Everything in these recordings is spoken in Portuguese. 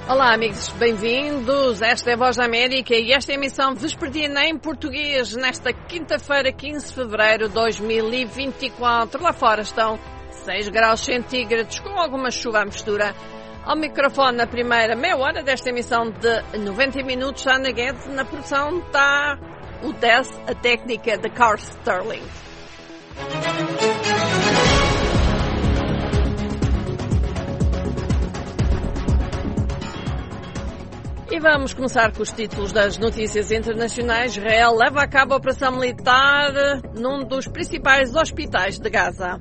Olá amigos, bem-vindos. Esta é a Voz da América e esta é a emissão vespertina em português nesta quinta-feira, 15 de fevereiro de 2024. Lá fora estão 6 graus centígrados com alguma chuva à mistura. Ao microfone na primeira meia hora desta emissão de 90 minutos, Ana Guedes. Na produção está o Tess, a técnica de Carl Sterling. E vamos começar com os títulos das notícias internacionais. Israel leva a cabo a operação militar num dos principais hospitais de Gaza.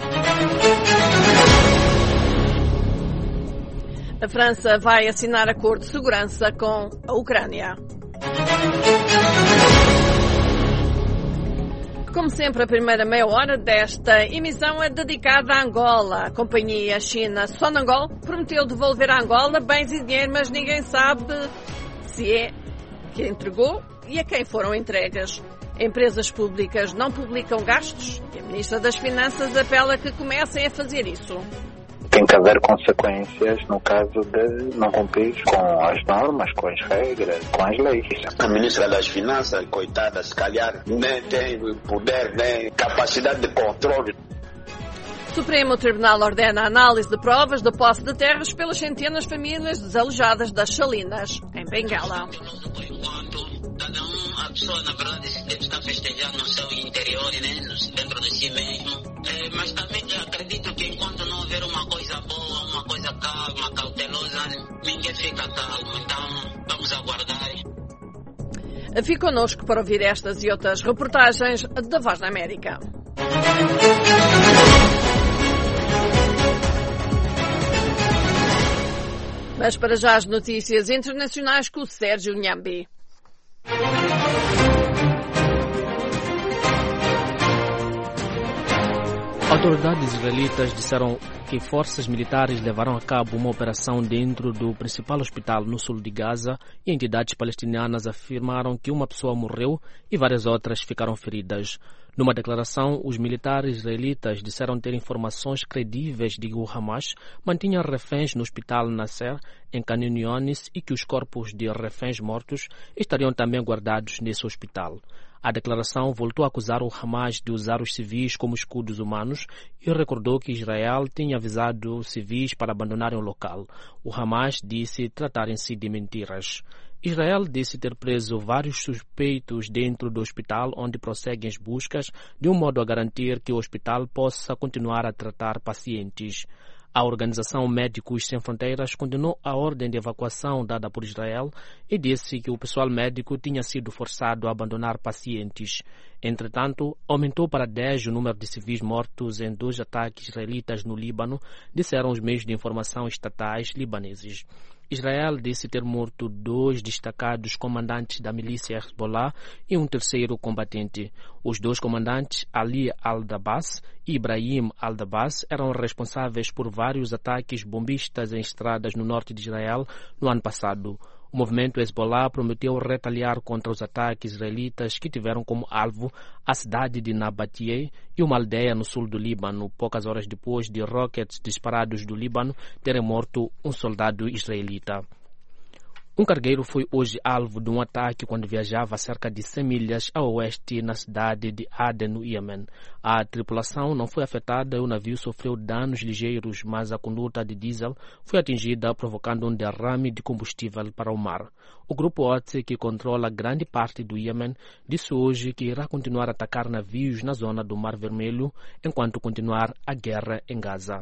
A França vai assinar acordo de segurança com a Ucrânia. Como sempre, a primeira meia hora desta emissão é dedicada à Angola. A companhia china Sonangol prometeu devolver à Angola bens e dinheiro, mas ninguém sabe se é que entregou e a quem foram entregas. Empresas públicas não publicam gastos e a Ministra das Finanças apela que comecem a fazer isso. Tem que haver consequências no caso de não cumprir com as normas, com as regras, com as leis. A Ministra das Finanças, coitada, se calhar nem tem poder, nem capacidade de controle. O Supremo Tribunal ordena a análise de provas de posse de terras pelas centenas de famílias desalojadas das Salinas, em Bengala. A pessoa, na verdade, deve estar festejando no seu interior, né? Dentro de si mesmo. Mas também acredito que enquanto não houver uma coisa boa, uma coisa calma, cautelosa, ninguém fica calmo. Então, vamos aguardar. Fique connosco para ouvir estas e outras reportagens da Voz da América. Mas para já as notícias internacionais com o Sérgio Nhambi. Autoridades israelitas disseram que forças militares levaram a cabo uma operação dentro do principal hospital no sul de Gaza e entidades palestinianas afirmaram que uma pessoa morreu e várias outras ficaram feridas. Numa declaração, os militares israelitas disseram ter informações credíveis de que o Hamas mantinha reféns no hospital Nasser, em Khan Younis, e que os corpos de reféns mortos estariam também guardados nesse hospital. A declaração voltou a acusar o Hamas de usar os civis como escudos humanos e recordou que Israel tinha avisado os civis para abandonarem o local. O Hamas disse tratarem-se de mentiras. Israel disse ter preso vários suspeitos dentro do hospital, onde prosseguem as buscas, de um modo a garantir que o hospital possa continuar a tratar pacientes. A Organização Médicos Sem Fronteiras condenou a ordem de evacuação dada por Israel e disse que o pessoal médico tinha sido forçado a abandonar pacientes. Entretanto, aumentou para 10 o número de civis mortos em 2 ataques israelitas no Líbano, disseram os meios de informação estatais libaneses. Israel disse ter morto 2 destacados comandantes da milícia Hezbollah e um terceiro combatente. Os 2 comandantes, Ali al-Dabas e Ibrahim al-Dabas, eram responsáveis por vários ataques bombistas em estradas no norte de Israel no ano passado. O movimento Hezbollah prometeu retaliar contra os ataques israelitas que tiveram como alvo a cidade de Nabatie e uma aldeia no sul do Líbano, poucas horas depois de rockets disparados do Líbano terem morto um soldado israelita. Um cargueiro foi hoje alvo de um ataque quando viajava a cerca de 100 milhas a oeste na cidade de Aden, no Iêmen. A tripulação não foi afetada e o navio sofreu danos ligeiros, mas a conduta de diesel foi atingida, provocando um derrame de combustível para o mar. O grupo Houthi, que controla grande parte do Iêmen, disse hoje que irá continuar a atacar navios na zona do Mar Vermelho enquanto continuar a guerra em Gaza.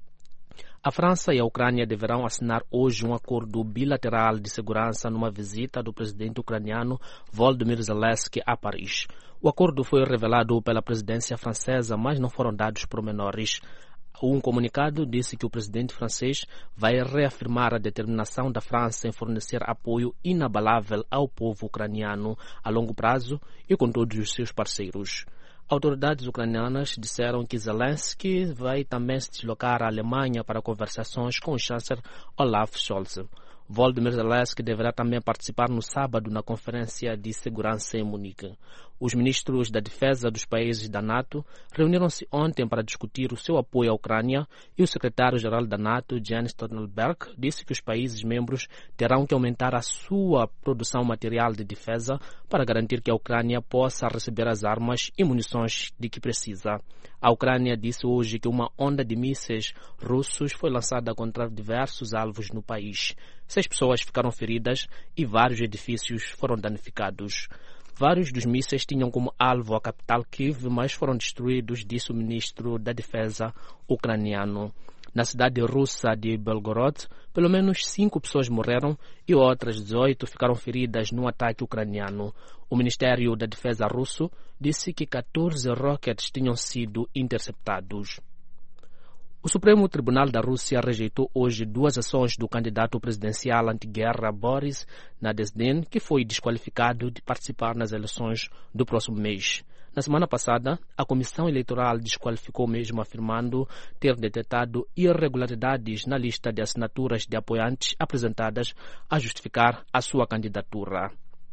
A França e a Ucrânia deverão assinar hoje um acordo bilateral de segurança numa visita do presidente ucraniano Volodymyr Zelensky a Paris. O acordo foi revelado pela presidência francesa, mas não foram dados pormenores. Um comunicado disse que o presidente francês vai reafirmar a determinação da França em fornecer apoio inabalável ao povo ucraniano a longo prazo e com todos os seus parceiros. Autoridades ucranianas disseram que Zelensky vai também se deslocar à Alemanha para conversações com o chanceler Olaf Scholz. Volodymyr Zelensky deverá também participar no sábado na Conferência de Segurança em Munique. Os ministros da defesa dos países da NATO reuniram-se ontem para discutir o seu apoio à Ucrânia e o secretário-geral da NATO, Jens Stoltenberg, disse que os países membros terão que aumentar a sua produção material de defesa para garantir que a Ucrânia possa receber as armas e munições de que precisa. A Ucrânia disse hoje que uma onda de mísseis russos foi lançada contra diversos alvos no país. 6 pessoas ficaram feridas e vários edifícios foram danificados. Vários dos mísseis tinham como alvo a capital Kiev, mas foram destruídos, disse o ministro da Defesa ucraniano. Na cidade russa de Belgorod, pelo menos 5 pessoas morreram e outras 18 ficaram feridas no ataque ucraniano. O Ministério da Defesa russo disse que 14 rockets tinham sido interceptados. O Supremo Tribunal da Rússia rejeitou hoje 2 ações do candidato presidencial anti-guerra Boris Nadezhdin, que foi desqualificado de participar nas eleições do próximo mês. Na semana passada, a Comissão Eleitoral desqualificou mesmo, afirmando ter detectado irregularidades na lista de assinaturas de apoiantes apresentadas a justificar a sua candidatura.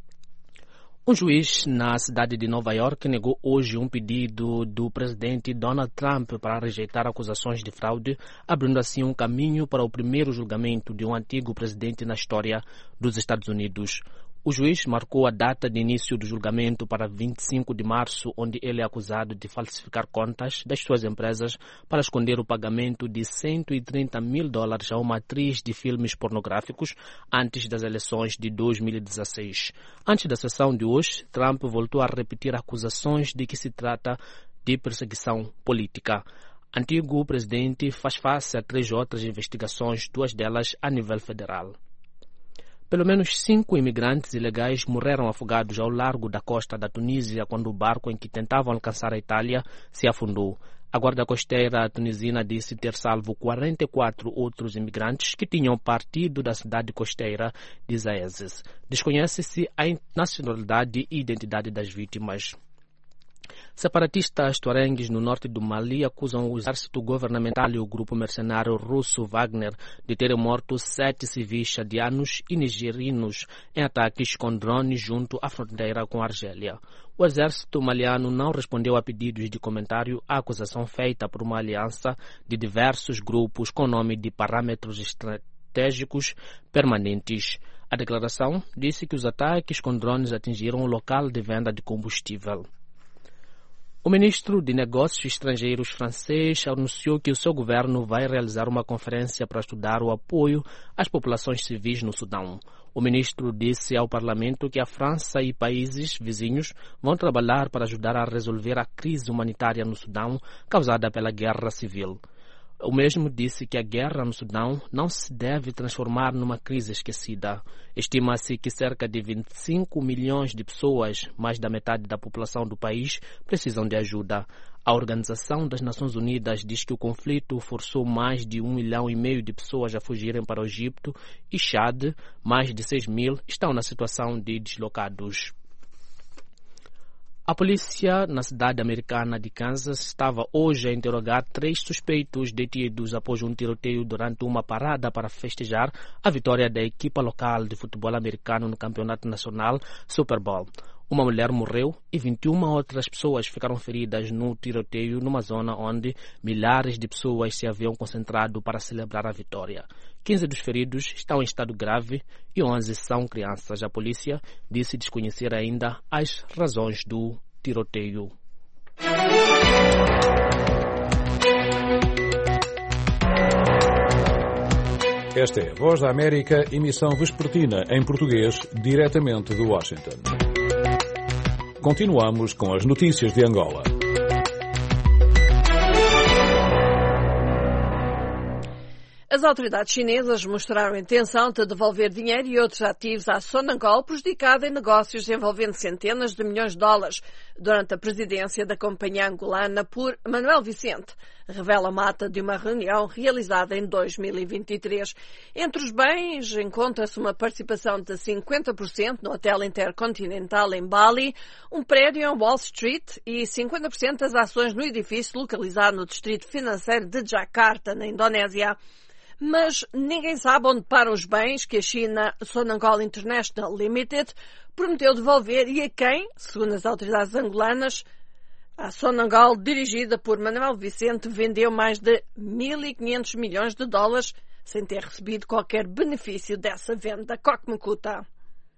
Um juiz na cidade de Nova York negou hoje um pedido do presidente Donald Trump para rejeitar acusações de fraude, abrindo assim um caminho para o primeiro julgamento de um antigo presidente na história dos Estados Unidos. O juiz marcou a data de início do julgamento para 25 de março, onde ele é acusado de falsificar contas das suas empresas para esconder o pagamento de $130 mil a uma atriz de filmes pornográficos antes das eleições de 2016. Antes da sessão de hoje, Trump voltou a repetir acusações de que se trata de perseguição política. Antigo presidente faz face a 3 outras investigações, 2 delas a nível federal. Pelo menos 5 imigrantes ilegais morreram afogados ao largo da costa da Tunísia quando o barco em que tentavam alcançar a Itália se afundou. A guarda costeira tunisina disse ter salvo 44 outros imigrantes que tinham partido da cidade costeira de Zaezes. Desconhece-se a nacionalidade e identidade das vítimas. Separatistas tuaregues no norte do Mali acusam o exército governamental e o grupo mercenário russo Wagner de terem morto 7 civis chadianos e nigerinos em ataques com drones junto à fronteira com a Argélia. O exército maliano não respondeu a pedidos de comentário à acusação feita por uma aliança de diversos grupos com nome de parâmetros estratégicos permanentes. A declaração disse que os ataques com drones atingiram o local de venda de combustível. O ministro de Negócios Estrangeiros francês anunciou que o seu governo vai realizar uma conferência para estudar o apoio às populações civis no Sudão. O ministro disse ao parlamento que a França e países vizinhos vão trabalhar para ajudar a resolver a crise humanitária no Sudão causada pela guerra civil. O mesmo disse que a guerra no Sudão não se deve transformar numa crise esquecida. Estima-se que cerca de 25 milhões de pessoas, mais da metade da população do país, precisam de ajuda. A Organização das Nações Unidas diz que o conflito forçou mais de 1,5 milhão de pessoas a fugirem para o Egito e Chad. Mais de 6 mil estão na situação de deslocados. A polícia na cidade americana de Kansas estava hoje a interrogar 3 suspeitos detidos após um tiroteio durante uma parada para festejar a vitória da equipa local de futebol americano no campeonato nacional Super Bowl. Uma mulher morreu e 21 outras pessoas ficaram feridas no tiroteio numa zona onde milhares de pessoas se haviam concentrado para celebrar a vitória. 15 dos feridos estão em estado grave e 11 são crianças. A polícia disse desconhecer ainda as razões do tiroteio. Esta é a Voz da América, emissão vespertina em português, diretamente de Washington. Continuamos com as notícias de Angola. As autoridades chinesas mostraram a intenção de devolver dinheiro e outros ativos à Sonangol, prejudicada em negócios envolvendo centenas de milhões de dólares durante a presidência da companhia angolana por Manuel Vicente, revela uma ata de uma reunião realizada em 2023. Entre os bens encontra-se uma participação de 50% no Hotel Intercontinental em Bali, um prédio em Wall Street e 50% das ações no edifício localizado no distrito financeiro de Jakarta, na Indonésia. Mas ninguém sabe onde param os bens que a China Sonangol International Limited prometeu devolver e a quem, segundo as autoridades angolanas. A Sonangol, dirigida por Manuel Vicente, vendeu mais de 1.500 milhões de dólares sem ter recebido qualquer benefício dessa venda. Kokmukuta.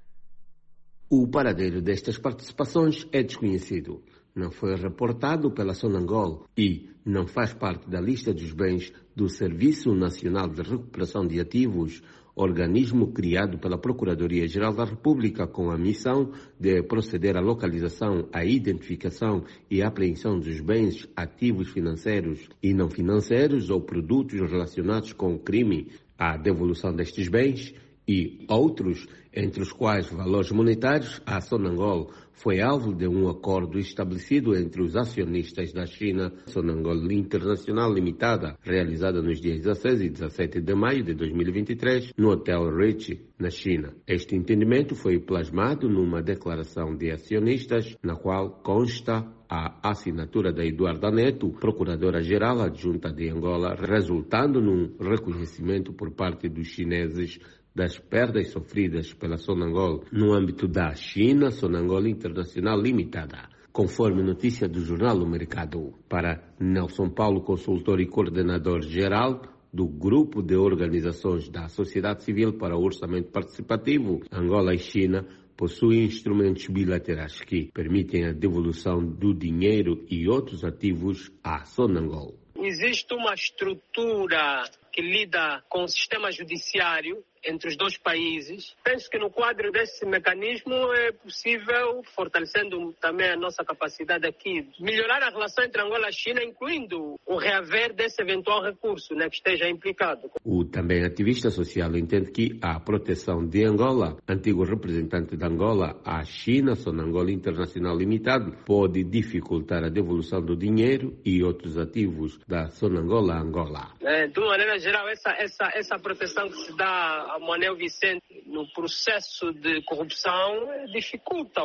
O paradeiro destas participações é desconhecido. Não foi reportado pela Sonangol e não faz parte da lista dos bens do Serviço Nacional de Recuperação de Ativos, organismo criado pela Procuradoria-Geral da República com a missão de proceder à localização, à identificação e à apreensão dos bens, ativos financeiros e não financeiros ou produtos relacionados com o crime, à devolução destes bens e outros, entre os quais valores monetários. A Sonangol foi alvo de um acordo estabelecido entre os acionistas da China Sonangol International Limitada, realizado nos dias 16 e 17 de maio de 2023, no Hotel Ritz, na China. Este entendimento foi plasmado numa declaração de acionistas, na qual consta a assinatura da Eduarda Neto, Procuradora-Geral Adjunta de Angola, resultando num reconhecimento por parte dos chineses das perdas sofridas pela Sonangol no âmbito da China Sonangol International Limitada, conforme notícia do jornal O Mercado. Para Nelson Paulo, consultor e coordenador geral do Grupo de Organizações da Sociedade Civil para o Orçamento Participativo, Angola e China possuem instrumentos bilaterais que permitem a devolução do dinheiro e outros ativos à Sonangol. Existe uma estrutura que lida com o sistema judiciário entre os dois países. Penso que no quadro desse mecanismo é possível, fortalecendo também a nossa capacidade aqui, melhorar a relação entre Angola e China, incluindo o reaver desse eventual recurso, que esteja implicado. O também ativista social entende que a proteção de Angola, antigo representante de Angola à China Sonangol International Limitada, pode dificultar a devolução do dinheiro e outros ativos da Sonangol a Angola. De uma maneira geral, essa proteção que se dá a Manuel Vicente no processo de corrupção dificulta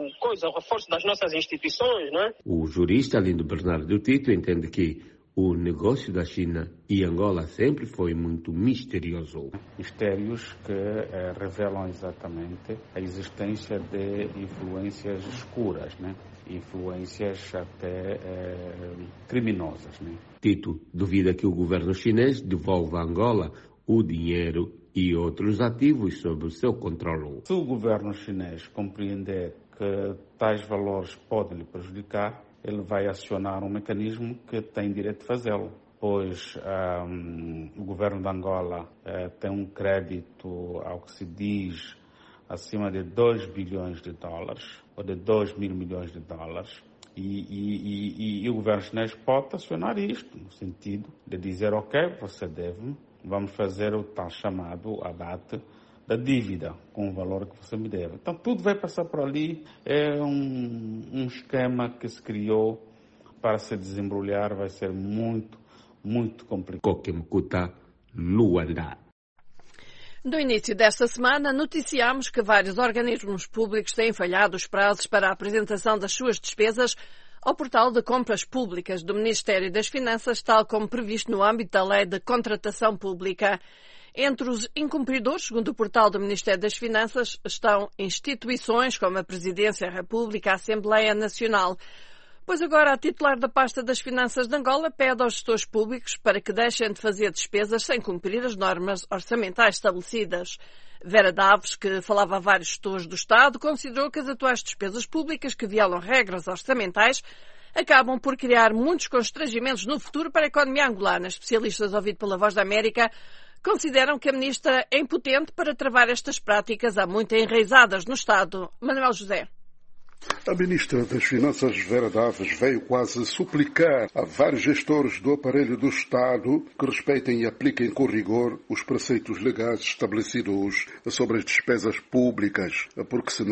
o reforço das nossas instituições, não é? O jurista Lindo Bernardo Tito entende que o negócio da China e Angola sempre foi muito misterioso. Mistérios que revelam exatamente a existência de influências escuras, influências até criminosas. Tito duvida que o governo chinês devolva a Angola o dinheiro e outros ativos sob o seu controle. Se o governo chinês compreender que tais valores podem lhe prejudicar, ele vai acionar um mecanismo que tem direito de fazê-lo, pois o governo de Angola tem um crédito, ao que se diz, acima de 2 bilhões de dólares, ou de 2 mil milhões de dólares, e o governo chinês pode acionar isto, no sentido de dizer, ok, você deve-me, vamos fazer o tal chamado abate da dívida, com o valor que você me deve. Então, tudo vai passar por ali. É um esquema que se criou para se desembrulhar, vai ser muito, muito complicado. Kokmukuta, Luanda. No início desta semana, noticiámos que vários organismos públicos têm falhado os prazos para a apresentação das suas despesas ao portal de compras públicas do Ministério das Finanças, tal como previsto no âmbito da Lei de Contratação Pública. Entre os incumpridores, segundo o portal do Ministério das Finanças, estão instituições como a Presidência da República, a Assembleia Nacional. Pois agora a titular da pasta das Finanças de Angola pede aos gestores públicos para que deixem de fazer despesas sem cumprir as normas orçamentais estabelecidas. Vera Daves, que falava a vários gestores do Estado, considerou que as atuais despesas públicas que violam regras orçamentais acabam por criar muitos constrangimentos no futuro para a economia angolana. Especialistas ouvidos pela Voz da América consideram que a ministra é impotente para travar estas práticas há muito enraizadas no Estado. Manuel José. A ministra das Finanças, Vera Daves, veio quase suplicar a vários gestores do aparelho do Estado que respeitem e apliquem com rigor os preceitos legais estabelecidos sobre as despesas públicas, porque senão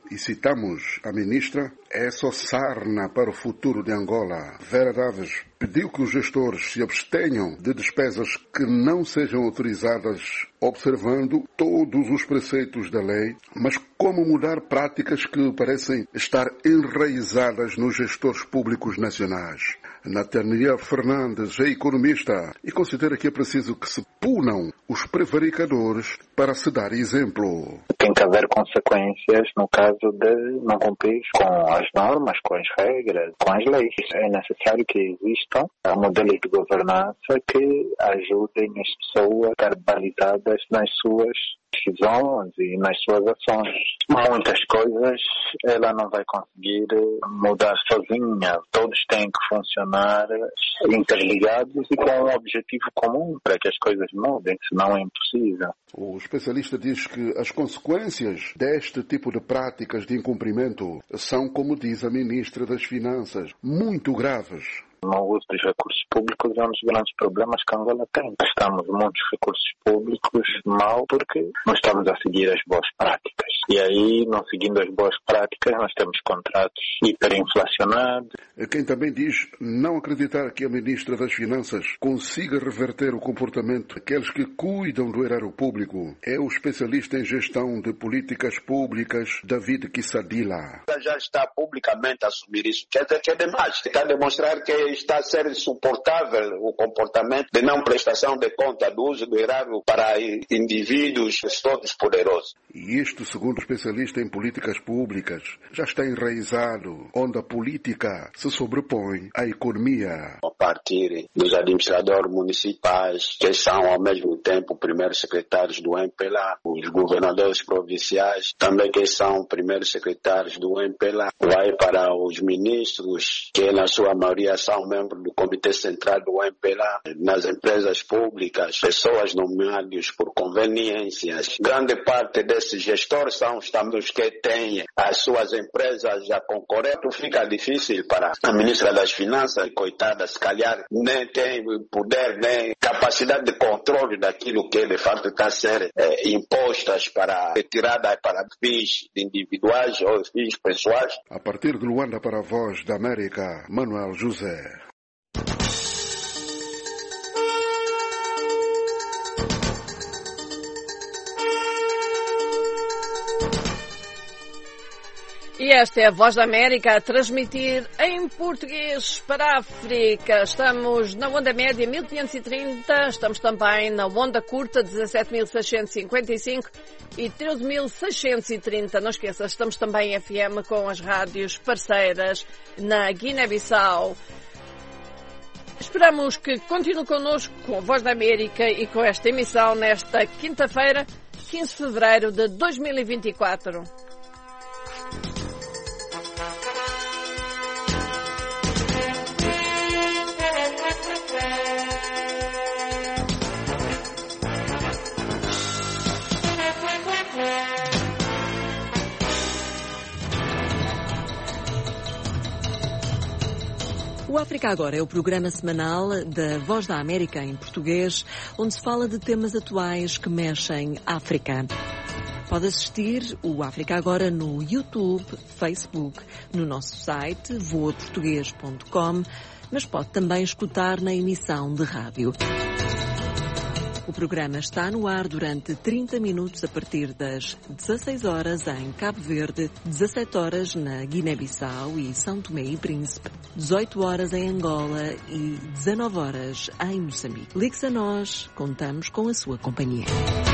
E citamos a ministra, é só sarna para o futuro de Angola. Vera Daves pediu que os gestores se abstenham de despesas que não sejam autorizadas, observando todos os preceitos da lei, mas como mudar práticas que parecem estar enraizadas nos gestores públicos nacionais. Natania Fernandes é economista e considera que é preciso que se punam os prevaricadores para se dar exemplo. Tem que haver consequências no caso de não cumprir com as normas, com as regras, com as leis. É necessário que existam modelos de governança que ajudem as pessoas a estar balizadas nas suas decisões e nas suas ações. Muitas coisas ela não vai conseguir mudar sozinha. Todos têm que funcionar interligados e com um objetivo comum para que as coisas mudem, senão é impossível. O especialista diz que as consequências deste tipo de práticas de incumprimento são, como diz a ministra das Finanças, muito graves. O uso dos recursos públicos é um dos grandes problemas que a Angola tem. Gastamos muitos recursos públicos mal porque não estamos a seguir as boas práticas. E aí, não seguindo as boas práticas, nós temos contratos hiperinflacionados. Quem também diz não acreditar que a ministra das Finanças consiga reverter o comportamento daqueles que cuidam do erário público é o especialista em gestão de políticas públicas, David Kissadila. Já está publicamente a assumir isso. Quer dizer que é demais. Está a demonstrar que está a ser insuportável o comportamento de não prestação de conta do uso do erário para indivíduos todos poderosos. E isto, segundo o especialista em políticas públicas, já está enraizado, onde a política se sobrepõe à economia. A partir dos administradores municipais, que são ao mesmo tempo primeiros secretários do MPLA, os governadores provinciais, também que são primeiros secretários do MPLA, vai para os ministros, que na sua maioria são membros do Comitê Central do MPLA, nas empresas públicas, pessoas nomeadas por conveniências. Grande parte desses gestores são também os que têm as suas empresas a concorrer. Fica difícil para a ministra das Finanças, coitada, se calhar nem tem poder, nem capacidade de controle daquilo que de fato está a ser impostas para retirada para fins individuais ou fins pessoais. A partir de Luanda para a Voz da América, Manuel José. E esta é a Voz da América a transmitir em português para a África. Estamos na onda média 1530, estamos também na onda curta 17.655 e 13.630. Não esqueça, estamos também em FM com as rádios parceiras na Guiné-Bissau. Esperamos que continue connosco com a Voz da América e com esta emissão nesta quinta-feira, 15 de fevereiro de 2024. O África Agora é o programa semanal da Voz da América em português, onde se fala de temas atuais que mexem a África. Pode assistir o África Agora no YouTube, Facebook, no nosso site voaportugues.com, mas pode também escutar na emissão de rádio. O programa está no ar durante 30 minutos a partir das 16 horas em Cabo Verde, 17 horas na Guiné-Bissau e São Tomé e Príncipe, 18 horas em Angola e 19 horas em Moçambique. Ligue-se a nós, contamos com a sua companhia.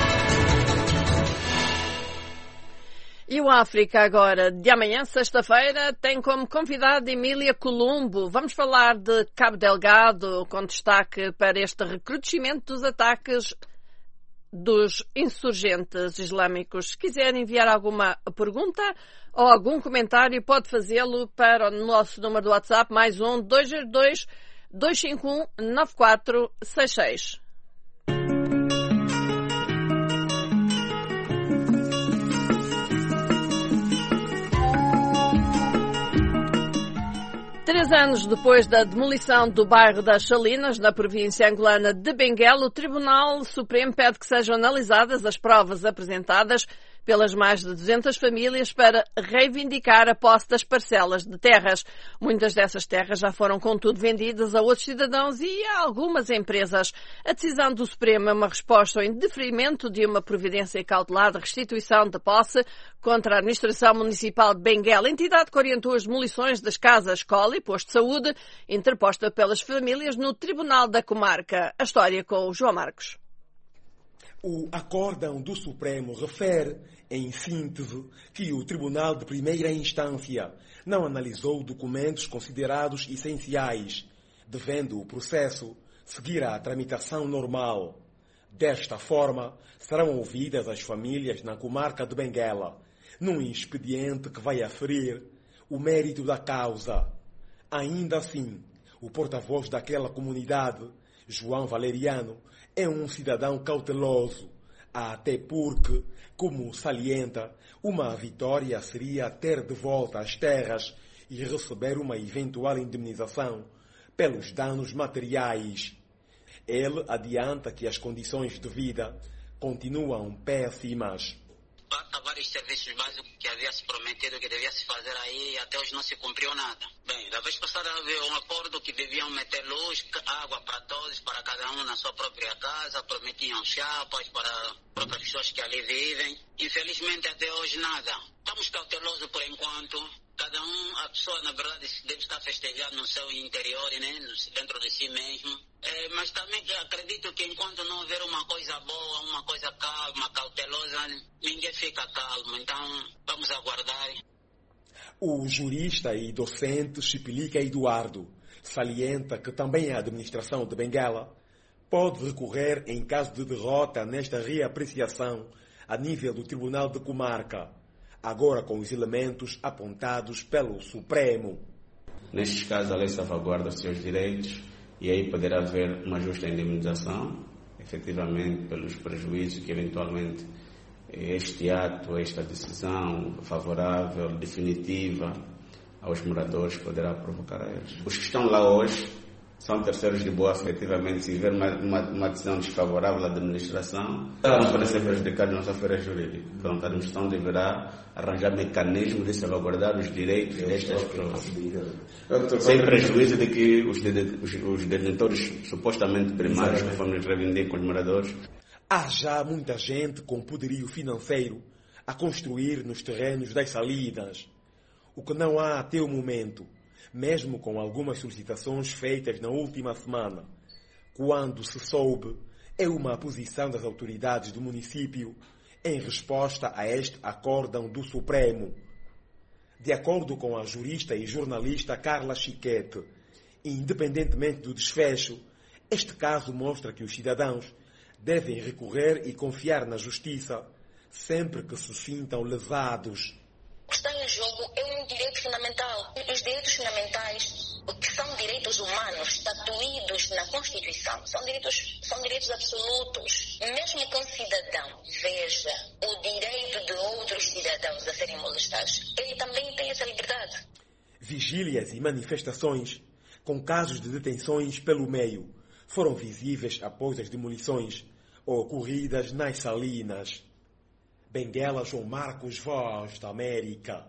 E o África Agora de amanhã, sexta-feira, tem como convidada Emília Colombo. Vamos falar de Cabo Delgado, com destaque para este recrudescimento dos ataques dos insurgentes islâmicos. Se quiser enviar alguma pergunta ou algum comentário, pode fazê-lo para o nosso número do WhatsApp, mais 202-251-9466. 3 anos depois da demolição do bairro das Salinas, na província angolana de Benguela, o Tribunal Supremo pede que sejam analisadas as provas apresentadas pelas mais de 200 famílias para reivindicar a posse das parcelas de terras. Muitas dessas terras já foram, contudo, vendidas a outros cidadãos e a algumas empresas. A decisão do Supremo é uma resposta ao indeferimento de uma providência cautelar de restituição de posse contra a Administração Municipal de Benguela, entidade que orientou as demolições das casas, escola e posto de saúde, interposta pelas famílias no Tribunal da Comarca. A história com o João Marcos. O acórdão do Supremo refere, em síntese, que o Tribunal de Primeira Instância não analisou documentos considerados essenciais, devendo o processo seguir a tramitação normal. Desta forma, serão ouvidas as famílias na comarca de Benguela, num expediente que vai aferir o mérito da causa. Ainda assim, o porta-voz daquela comunidade, João Valeriano, é um cidadão cauteloso, até porque, como salienta, uma vitória seria ter de volta as terras e receber uma eventual indemnização pelos danos materiais. Ele adianta que as condições de vida continuam péssimas. Há vários serviços básicos que havia se prometido que devia se fazer aí, até hoje não se cumpriu nada. Bem, da vez passada havia um acordo que deviam meter luz, água para todos, para cada um na sua própria casa, prometiam chapas para as pessoas que ali vivem. Infelizmente até hoje nada. Estamos cautelosos por enquanto. A pessoa na verdade deve estar festejando no seu interior, né? Dentro de si mesmo. Mas também acredito que enquanto não houver uma coisa boa, uma coisa calma, cautelosa, ninguém fica calmo. Então, vamos aguardar. O jurista e docente Chipilica Eduardo salienta que também a administração de Benguela pode recorrer em caso de derrota nesta reapreciação a nível do Tribunal de Comarca, agora com os elementos apontados pelo Supremo. Nestes casos, a lei salvaguarda os seus direitos e aí poderá haver uma justa indemnização, efetivamente, pelos prejuízos que eventualmente este ato, esta decisão favorável, definitiva aos moradores poderá provocar a eles. Os que estão lá hoje são terceiros de boa, efetivamente, se houver uma decisão desfavorável à administração, vão poder ser prejudicados na sua feira jurídica. Pronto, a administração deverá arranjar mecanismos de salvaguardar os direitos destas pessoas, sem prejuízo de que os detentores supostamente primários que foram reivindicam os moradores. Há já muita gente com poderio financeiro a construir nos terrenos das Salinas, o que não há até o momento, mesmo com algumas solicitações feitas na última semana, quando se soube, é uma posição das autoridades do município em resposta a este acórdão do Supremo. De acordo com a jurista e jornalista Carla Chiquete, independentemente do desfecho, este caso mostra que os cidadãos devem recorrer e confiar na justiça sempre que se sintam lesados. O que está em jogo é um direito fundamental. Os direitos fundamentais, que são direitos humanos, estatuídos na Constituição, são direitos absolutos. Mesmo que um cidadão veja o direito de outros cidadãos a serem molestados, ele também tem essa liberdade. Vigílias e manifestações, com casos de detenções pelo meio, foram visíveis após as demolições ocorridas nas Salinas. Benguela, João Marcos, Voz da América.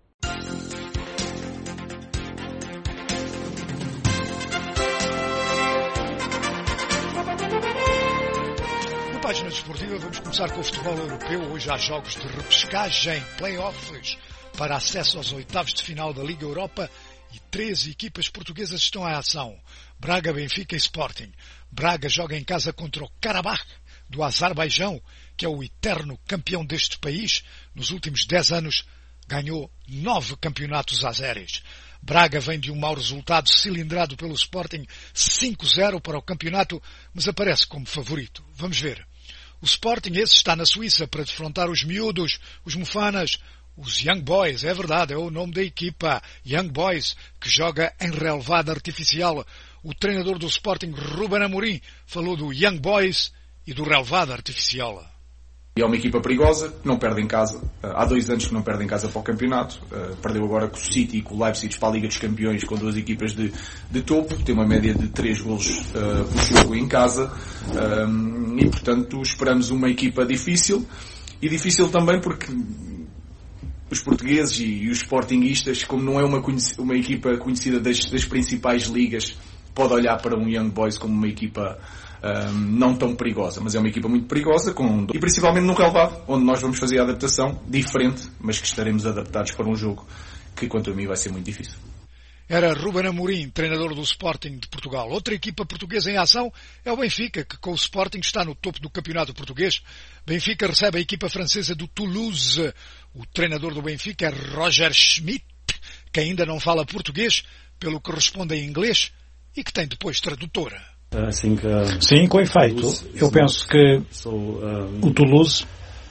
Na página desportiva vamos começar com o futebol europeu. Hoje há jogos de repescagem, playoffs, para acesso aos oitavos de final da Liga Europa e 13 equipas portuguesas estão à ação. Braga, Benfica e Sporting. Braga joga em casa contra o Karabakh do Azerbaijão, que é o eterno campeão deste país. Nos últimos 10 anos ganhou 9 campeonatos azeris. Braga vem de um mau resultado cilindrado pelo Sporting 5-0 para o campeonato, mas aparece como favorito. Vamos ver. O Sporting esse está na Suíça para defrontar os miúdos, os mofanas, os Young Boys. É verdade, é o nome da equipa. Young Boys, que joga em relvado artificial. O treinador do Sporting, Ruben Amorim, falou do Young Boys e do relvado artificial. E é uma equipa perigosa, que não perde em casa. Há 2 anos que não perde em casa para o campeonato. Perdeu agora com o City e com o Leipzig para a Liga dos Campeões, com 2 equipas de topo. Tem uma média de 3 golos por jogo em casa. E, portanto, esperamos uma equipa difícil. E difícil também porque os portugueses e os sportinguistas, como não é uma equipa conhecida das principais ligas, pode olhar para um Young Boys como uma equipa não tão perigosa, mas é uma equipa muito perigosa, e principalmente no relevado, onde nós vamos fazer a adaptação diferente, mas que estaremos adaptados para um jogo que, quanto a mim, vai ser muito difícil. Era Ruben Amorim, treinador do Sporting de Portugal. Outra equipa portuguesa em ação é o Benfica, que com o Sporting está no topo do campeonato português. Benfica recebe a equipa francesa do Toulouse. O treinador do Benfica é Roger Schmidt, que ainda não fala português, pelo que responde em inglês e que tem depois tradutora. Sim, com efeito. Eu penso que o Toulouse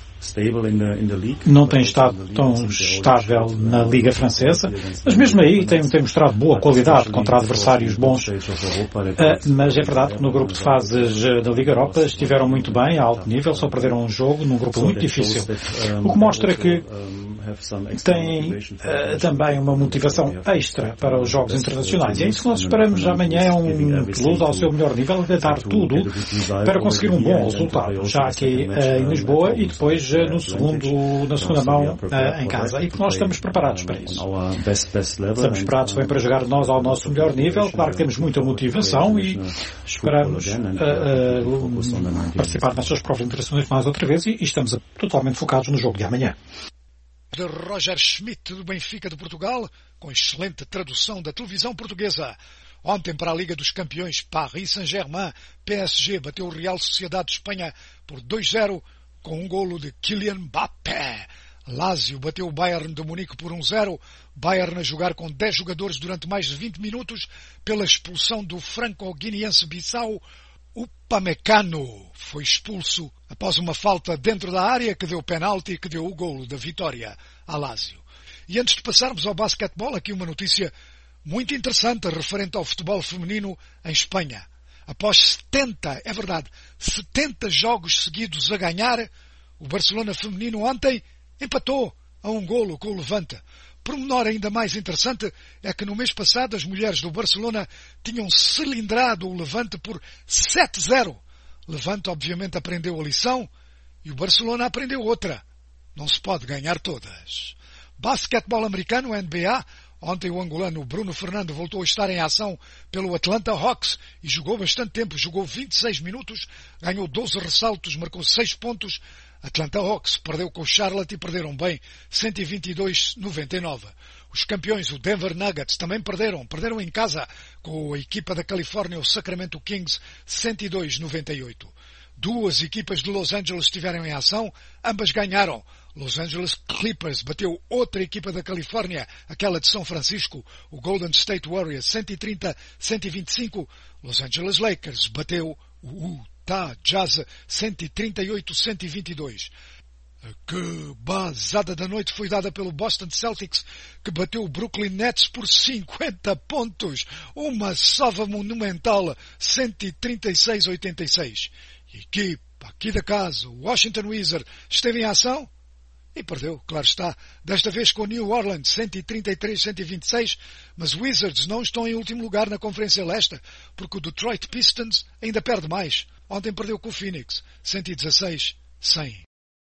não tem estado tão estável na Liga Francesa, mas mesmo aí tem mostrado boa qualidade contra adversários bons. Mas é verdade que no grupo de fases da Liga Europa estiveram muito bem, a alto nível, só perderam um jogo num grupo muito difícil. O que mostra que tem também uma motivação extra para os jogos internacionais. E é isso que nós esperamos amanhã, um Toulouse ao seu melhor nível, a dar tudo para conseguir um bom resultado, já aqui em Lisboa e depois na segunda mão em casa. E que nós estamos preparados para isso. Estamos preparados também para jogar nós ao nosso melhor nível. Claro que temos muita motivação e esperamos participar nestas provas internacionais outra vez e estamos totalmente focados no jogo de amanhã. De Roger Schmidt, do Benfica de Portugal, com excelente tradução da televisão portuguesa. Ontem, para a Liga dos Campeões, Paris Saint-Germain, PSG bateu o Real Sociedade de Espanha por 2-0, com um golo de Kylian Mbappé. Lazio bateu o Bayern de Munique por 1-0, Bayern a jogar com 10 jogadores durante mais de 20 minutos, pela expulsão do franco-guineense Bissau. Upamecano foi expulso após uma falta dentro da área que deu penalti e que deu o golo da vitória a Lazio. E antes de passarmos ao basquetebol, aqui uma notícia muito interessante referente ao futebol feminino em Espanha. Após 70 jogos seguidos a ganhar, o Barcelona feminino ontem empatou a um golo com o Levante. Pormenor ainda mais interessante é que no mês passado as mulheres do Barcelona tinham cilindrado o Levante por 7-0. Levante obviamente aprendeu a lição e o Barcelona aprendeu outra. Não se pode ganhar todas. Basquetebol americano, NBA. Ontem o angolano Bruno Fernando voltou a estar em ação pelo Atlanta Hawks e jogou bastante tempo. Jogou 26 minutos, ganhou 12 ressaltos, marcou 6 pontos. Atlanta Hawks perdeu com o Charlotte e perderam bem, 122-99. Os campeões, o Denver Nuggets, também perderam em casa com a equipa da Califórnia, o Sacramento Kings, 102-98. Duas equipas de Los Angeles estiveram em ação, ambas ganharam. Los Angeles Clippers bateu outra equipa da Califórnia, aquela de São Francisco, o Golden State Warriors, 130-125. Los Angeles Lakers bateu o Utah Jazz, 138-122. Que basada da noite foi dada pelo Boston Celtics, que bateu o Brooklyn Nets por 50 pontos. Uma sova monumental, 136-86. E a equipe aqui da casa, o Washington Wizards, esteve em ação e perdeu, claro está, desta vez com o New Orleans, 133-126, mas os Wizards não estão em último lugar na Conferência Leste, porque o Detroit Pistons ainda perde mais. Ontem perdeu com o Phoenix, 116-100.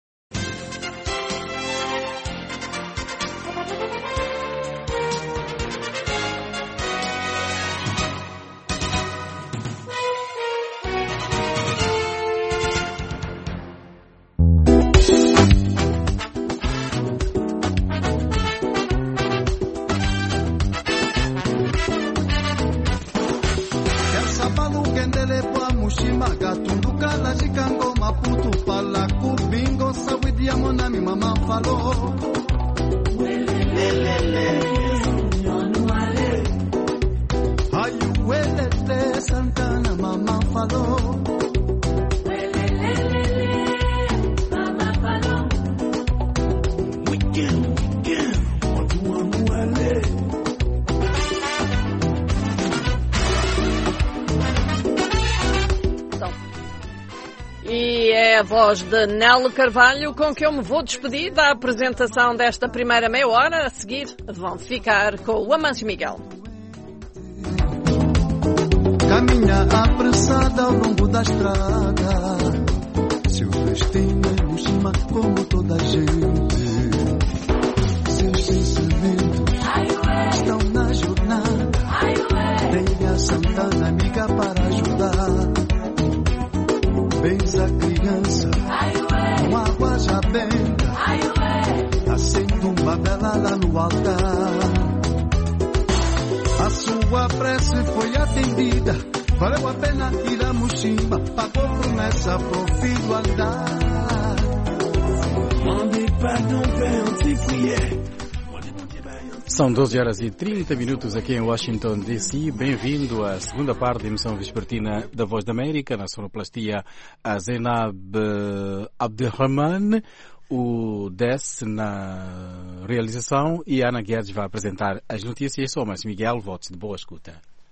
Gatundukala chikango maputu pala kubingo sawidia monami mama falo welelele yonuale ayu welele Santana mama falo welelele mama falo weekend yonuale. E é é a voz de Nelo Carvalho, com que eu me vou despedir da apresentação desta primeira meia hora. A seguir vão ficar com o Amancio Miguel. Caminha apressada ao longo da estrada, seu destino é no cima como toda a gente. Seus pensamentos estão na jornada. Tenha Santana amiga para ajudar. Bens a criança com água já benta, acende uma vela lá no altar. A sua prece foi atendida, valeu a pena ir a Muximba, pagou promessa pro filho andar. São 12 horas e 30 minutos aqui em Washington, D.C. Bem-vindo à segunda parte da emissão vespertina da Voz da América, na sonoplastia a Zainab Abdelrahman, o Dess na realização e a Ana Guedes vai apresentar as notícias. Sou Amancio Miguel, votos de boa escuta.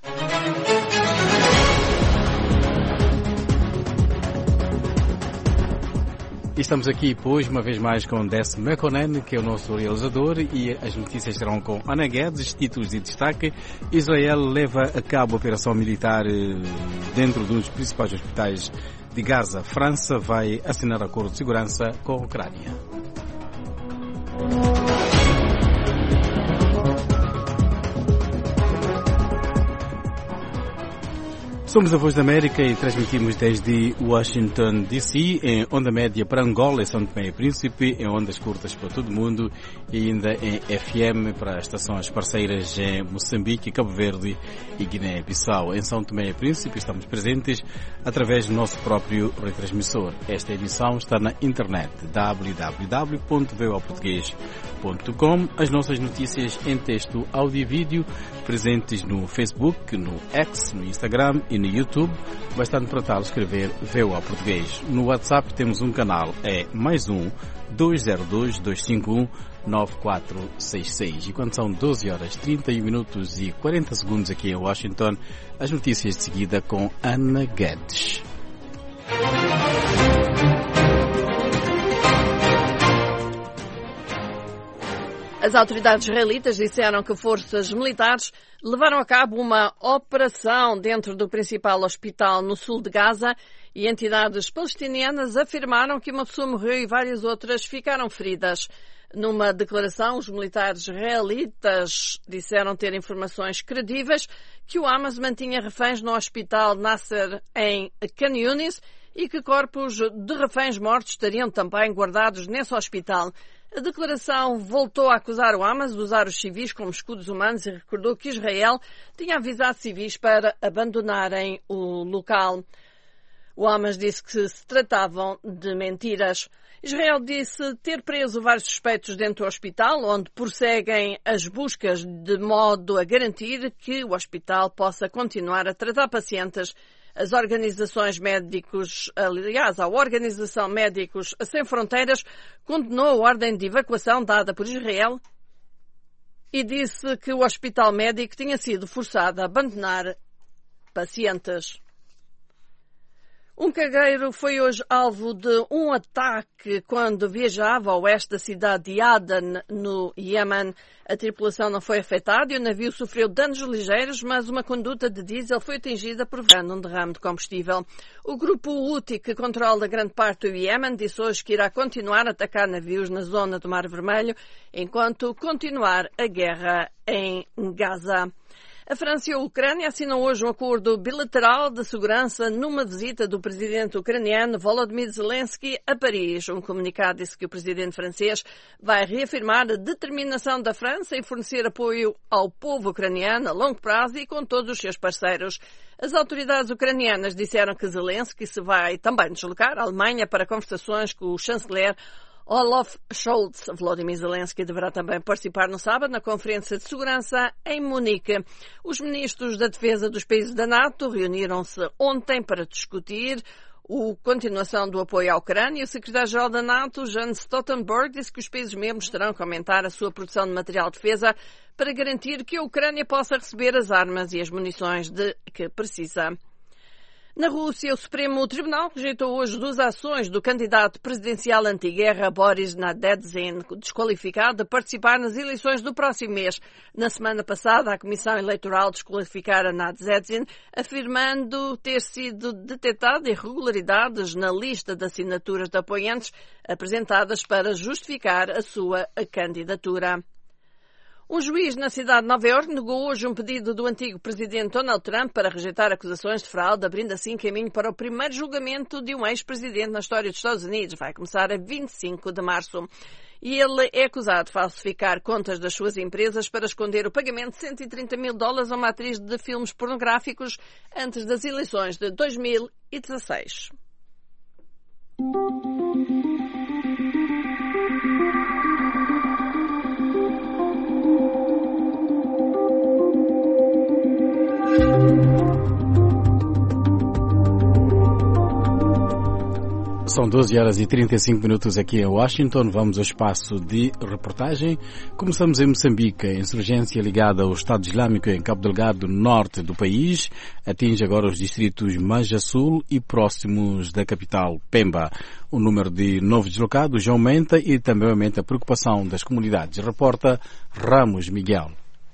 Estamos aqui, pois, uma vez mais com Dess Mekonnen, que é o nosso realizador, e as notícias serão com Ana Guedes. Títulos de destaque: Israel leva a cabo operação militar dentro dos principais hospitais de Gaza. França vai assinar acordo de segurança com a Ucrânia. Somos a Voz da América e transmitimos desde Washington, D.C., em onda média para Angola e São Tomé e Príncipe, em ondas curtas para todo o mundo e ainda em FM para estações parceiras em Moçambique, Cabo Verde e Guiné-Bissau. Em São Tomé e Príncipe estamos presentes através do nosso próprio retransmissor. Esta emissão está na internet, www.voaportugues.com. As nossas notícias em texto, áudio e vídeo presentes no Facebook, no X, no Instagram e no YouTube, bastante para tal escrever VOA Português. No WhatsApp temos um canal, é +1 202 251 9466. E quando são 12 horas 31 minutos e 40 segundos aqui em Washington, as notícias de seguida com Ana Guedes. As autoridades israelitas disseram que forças militares levaram a cabo uma operação dentro do principal hospital no sul de Gaza e entidades palestinianas afirmaram que uma pessoa morreu e várias outras ficaram feridas. Numa declaração, os militares israelitas disseram ter informações credíveis que o Hamas mantinha reféns no hospital Nasser em Khan Yunis e que corpos de reféns mortos estariam também guardados nesse hospital. A declaração voltou a acusar o Hamas de usar os civis como escudos humanos e recordou que Israel tinha avisado civis para abandonarem o local. O Hamas disse que se tratavam de mentiras. Israel disse ter preso vários suspeitos dentro do hospital, onde prosseguem as buscas de modo a garantir que o hospital possa continuar a tratar pacientes. A Organização Médicos Sem Fronteiras condenou a ordem de evacuação dada por Israel e disse que o hospital médico tinha sido forçado a abandonar pacientes. Um cargueiro foi hoje alvo de um ataque quando viajava ao oeste da cidade de Aden, no Iêmen. A tripulação não foi afetada e o navio sofreu danos ligeiros, mas uma conduta de diesel foi atingida provocando um derrame de combustível. O grupo Houthi, que controla grande parte do Iêmen, disse hoje que irá continuar a atacar navios na zona do Mar Vermelho enquanto continuar a guerra em Gaza. A França e a Ucrânia assinam hoje um acordo bilateral de segurança numa visita do presidente ucraniano Volodymyr Zelensky a Paris. Um comunicado disse que o presidente francês vai reafirmar a determinação da França em fornecer apoio ao povo ucraniano a longo prazo e com todos os seus parceiros. As autoridades ucranianas disseram que Zelensky se vai também deslocar à Alemanha para conversações com o chanceler Olaf Scholz. Volodymyr Zelensky deverá também participar no sábado na Conferência de Segurança em Munique. Os ministros da Defesa dos países da NATO reuniram-se ontem para discutir a continuação do apoio à Ucrânia. O secretário-geral da NATO, Jens Stoltenberg, disse que os países membros terão que aumentar a sua produção de material de defesa para garantir que a Ucrânia possa receber as armas e as munições de que precisa. Na Rússia, o Supremo Tribunal rejeitou hoje 2 ações do candidato presidencial anti-guerra Boris Nadezhdin, desqualificado de participar nas eleições do próximo mês. Na semana passada, a Comissão Eleitoral desqualificara Nadezhdin, afirmando ter sido detectada irregularidades na lista de assinaturas de apoiantes apresentadas para justificar a sua candidatura. Um juiz na cidade de Nova Iorque negou hoje um pedido do antigo presidente Donald Trump para rejeitar acusações de fraude, abrindo assim caminho para o primeiro julgamento de um ex-presidente na história dos Estados Unidos. Vai começar a 25 de março. E ele é acusado de falsificar contas das suas empresas para esconder o pagamento de $130 mil a uma atriz de filmes pornográficos antes das eleições de 2016. São 12h35 aqui em Washington. Vamos ao espaço de reportagem. Começamos em Moçambique. A insurgência ligada ao Estado Islâmico em Cabo Delgado, norte do país, atinge agora os distritos Manja Sul e próximos da capital, Pemba. O número de novos deslocados aumenta e também aumenta a preocupação das comunidades. Reporta Ramos Miguel.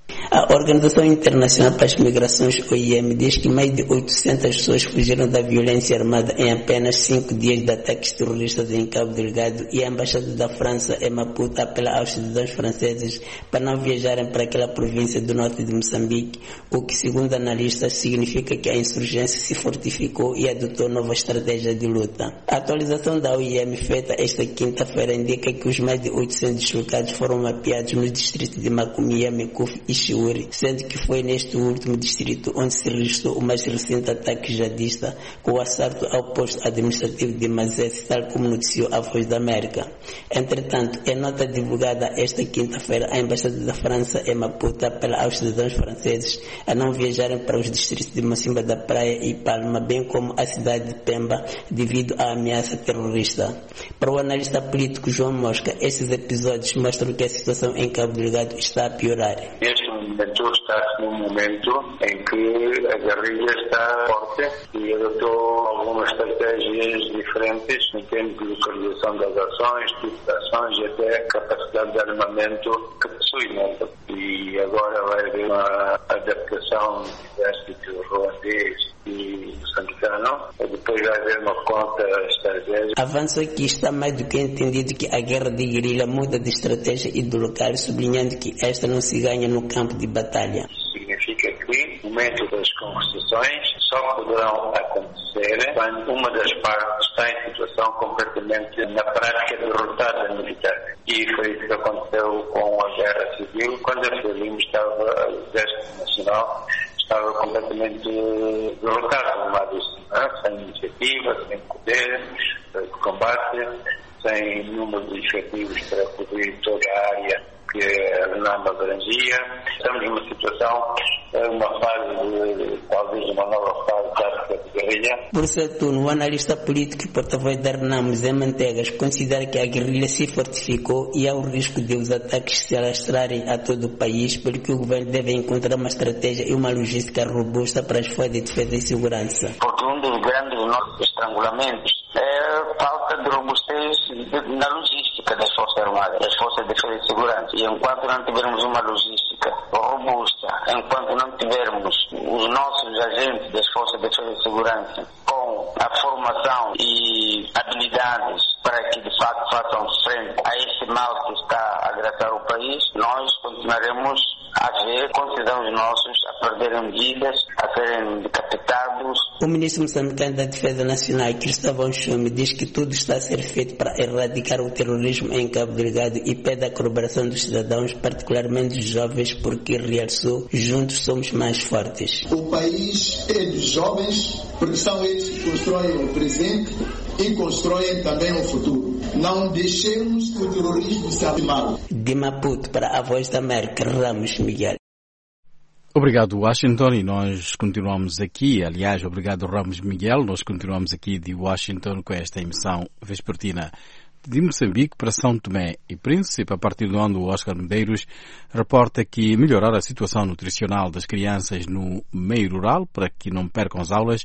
A Organização Internacional para as Migrações, OIM, diz que mais de 800 pessoas fugiram da violência armada em apenas 5 dias de ataques terroristas em Cabo Delgado, e a Embaixada da França em Maputo apela aos cidadãos franceses para não viajarem para aquela província do norte de Moçambique, o que, segundo analistas, significa que a insurgência se fortificou e adotou nova estratégia de luta. A atualização da OIM feita esta quinta-feira indica que os mais de 800 deslocados foram mapeados nos distritos de Macomia, Mekuf e Chiuri, sendo que foi neste último distrito onde se registrou o mais recente ataque jihadista, com o assalto ao posto administrativo de Mazet, tal como noticiou a Voz da América. Entretanto, em nota divulgada esta quinta-feira, a Embaixada da França em Maputo apela aos cidadãos franceses a não viajarem para os distritos de Mocimba da Praia e Palma, bem como a cidade de Pemba, devido à ameaça terrorista. Para o analista político João Mosca, esses episódios mostram que a situação em Cabo Delgado está a piorar. Neste momento está-se num momento em que a guerrilha está forte e adotou algumas estratégias diferentes em termos de localização das ações, tipo de ações e até capacidade de armamento que possui, né? E agora vai haver uma adaptação do exército ruandês e moçambicano, e depois vai haver uma conta estratégica. Avança que está mais do que entendido que a guerra de guerrilha muda de estratégia e do local, sublinhando que esta não se ganha no campo de batalha. Significa que o momento das conversações só poderão acontecer quando uma das partes está em situação completamente, na prática, derrotada militar. E foi isso que aconteceu com a Guerra Civil, quando a Frelimo estava, o Exército Nacional estava completamente derrotado, no lado sem iniciativa, sem poder de combate, sem número de efetivos para cobrir toda a área que a NAM abrangia. Estamos numa situação, uma fase, talvez uma nova fase tática de guerrilha. Por Saturno, o analista político e porta-voz da RNAM, Zé Mantegas, considera que a guerrilha se fortificou e há o risco de os ataques se alastrarem a todo o país, pelo que o governo deve encontrar uma estratégia e uma logística robusta para as forças de defesa e segurança. Porque um dos grandes nossos estrangulamentos é a falta de robustez na logística das Forças Armadas, das Forças de Defesa e Segurança. E enquanto não tivermos uma logística robusta, enquanto não tivermos os nossos agentes das Forças de Defesa e Segurança com a formação e habilidades para que de facto façam frente a esse mal que está a agraçar o país, nós continuaremos a ver concidadãos nossos a perderem vidas, a serem decapitados. O ministro moçambicano da Defesa Nacional, Cristóvão Chume, diz que tudo está a ser feito para erradicar o terrorismo em Cabo Delgado e pede a colaboração dos cidadãos, particularmente dos jovens, porque realçou: juntos somos mais fortes. O país é dos jovens, porque são eles que constroem o presente e constroem também o futuro. Não deixemos que o terrorismo se afirmar. De Maputo para a Voz da América, Ramos Miguel. Obrigado, Washington, e nós continuamos aqui, aliás, obrigado, Ramos Miguel, nós continuamos aqui de Washington com esta emissão vespertina de Moçambique para São Tomé e Príncipe. A partir do ano, o Oscar Medeiros reporta que melhorar a situação nutricional das crianças no meio rural para que não percam as aulas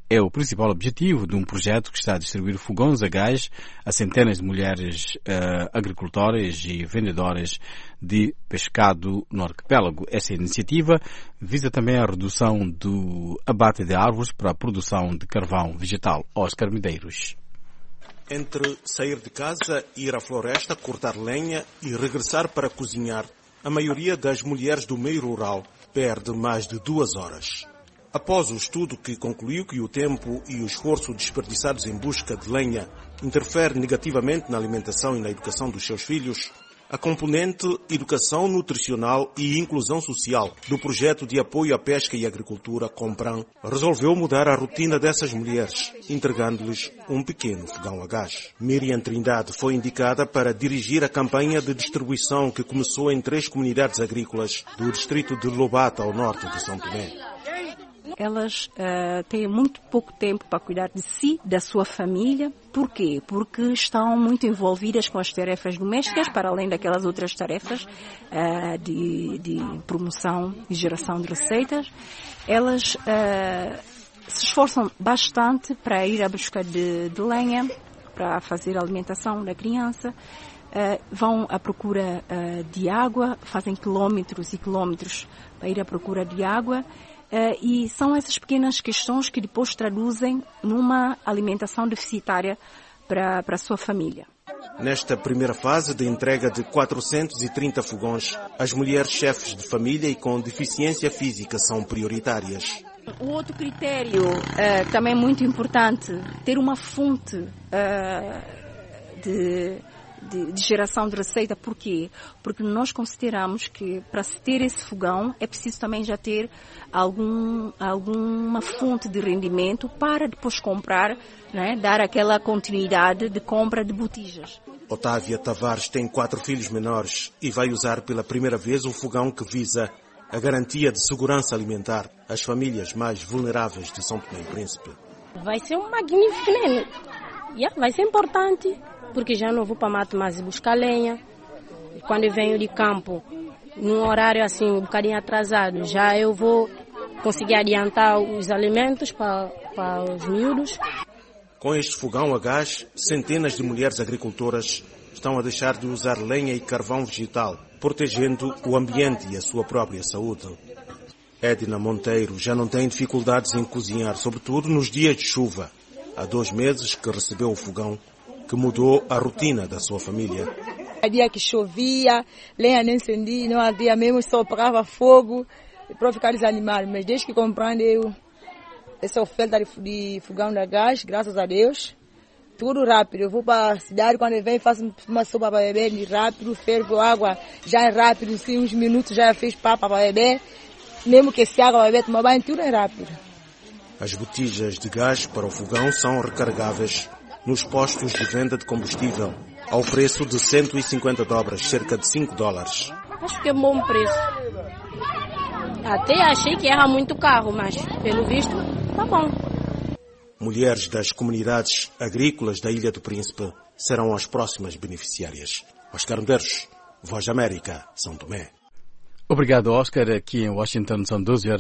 é o principal objetivo de um projeto que está a distribuir fogões a gás a centenas de mulheres agricultoras e vendedoras de pescado no arquipélago. Esta iniciativa visa também a redução do abate de árvores para a produção de carvão vegetal. Oscar Medeiros. Entre sair de casa, ir à floresta, cortar lenha e regressar para cozinhar, a maioria das mulheres do meio rural perde mais de 2 horas. Após o estudo que concluiu que o tempo e o esforço desperdiçados em busca de lenha interferem negativamente na alimentação e na educação dos seus filhos, a componente Educação Nutricional e Inclusão Social do projeto de apoio à pesca e agricultura Compran resolveu mudar a rotina dessas mulheres, entregando-lhes um pequeno fogão a gás. Miriam Trindade foi indicada para dirigir a campanha de distribuição que começou em 3 comunidades agrícolas do distrito de Lobata, ao norte de São Tomé. Elas têm muito pouco tempo para cuidar de si, da sua família. Por quê? Porque estão muito envolvidas com as tarefas domésticas, para além daquelas outras tarefas de promoção e geração de receitas. Elas se esforçam bastante para ir à busca de lenha, para fazer a alimentação da criança. Vão à procura de água, fazem quilómetros e quilómetros para ir à procura de água. E são essas pequenas questões que depois traduzem numa alimentação deficitária para a sua família. Nesta primeira fase de entrega de 430 fogões, as mulheres chefes de família e com deficiência física são prioritárias. O outro critério também muito importante, ter uma fonte de geração de receita. Por quê? Porque nós consideramos que para se ter esse fogão é preciso também já ter alguma fonte de rendimento para depois comprar, né, dar aquela continuidade de compra de botijas. Otávia Tavares tem 4 filhos menores e vai usar pela primeira vez um fogão que visa a garantia de segurança alimentar às famílias mais vulneráveis de São Tomé e Príncipe. Vai ser um magnífico, né? Vai ser importante. Porque já não vou para mato mais buscar lenha. Quando eu venho de campo, num horário assim, um bocadinho atrasado, já eu vou conseguir adiantar os alimentos para os miúdos. Com este fogão a gás, centenas de mulheres agricultoras estão a deixar de usar lenha e carvão vegetal, protegendo o ambiente e a sua própria saúde. Edna Monteiro já não tem dificuldades em cozinhar, sobretudo nos dias de chuva. Há 2 meses que recebeu o fogão, que mudou a rotina da sua família. Há dia que chovia, lenha não acendia, não havia mesmo, soprava fogo para ficar desanimado. Mas desde que compreendeu essa oferta de fogão da gás, graças a Deus, tudo rápido. Eu vou para a cidade, quando eu venho, faço uma sopa para beber rápido, fervo água, já é rápido, assim, uns minutos já fiz papa para beber. Mesmo que se água para beber, tomar banho, tudo é rápido. As botijas de gás para o fogão são recarregáveis nos postos de venda de combustível, ao preço de $150, cerca de $5. Acho que é bom preço. Até achei que era muito caro, mas pelo visto, tá bom. Mulheres das comunidades agrícolas da Ilha do Príncipe serão as próximas beneficiárias. Oscar Medeiros, Voz da América, São Tomé. Obrigado, Oscar. Aqui em Washington são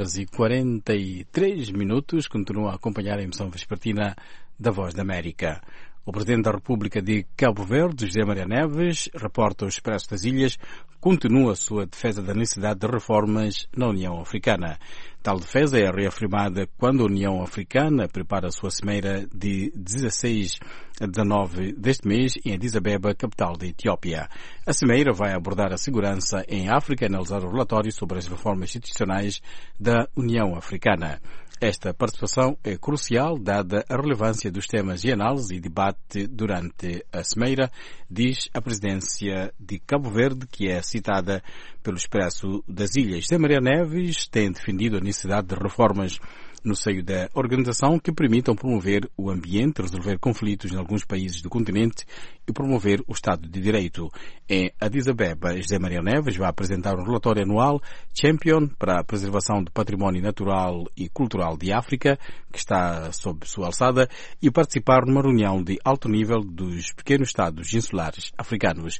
12h43. Continua a acompanhar a emissão vespertina da Voz da América. O Presidente da República de Cabo Verde, José Maria Neves, reporta ao Expresso das Ilhas, continua a sua defesa da necessidade de reformas na União Africana. Tal defesa é reafirmada quando a União Africana prepara a sua cimeira de 16 a 19 deste mês em Addis Abeba, capital da Etiópia. A cimeira vai abordar a segurança em África e analisar o relatório sobre as reformas institucionais da União Africana. Esta participação é crucial, dada a relevância dos temas em análise e debate durante a cimeira, diz a presidência de Cabo Verde, que é citada pelo Expresso das Ilhas. José Maria Neves tem defendido a necessidade de reformas no seio da organização que permitam promover o ambiente, resolver conflitos em alguns países do continente e promover o Estado de Direito. Em Addis Abeba, José Maria Neves vai apresentar um relatório anual Champion para a preservação do património natural e cultural de África, que está sob sua alçada, e participar numa reunião de alto nível dos pequenos Estados insulares africanos.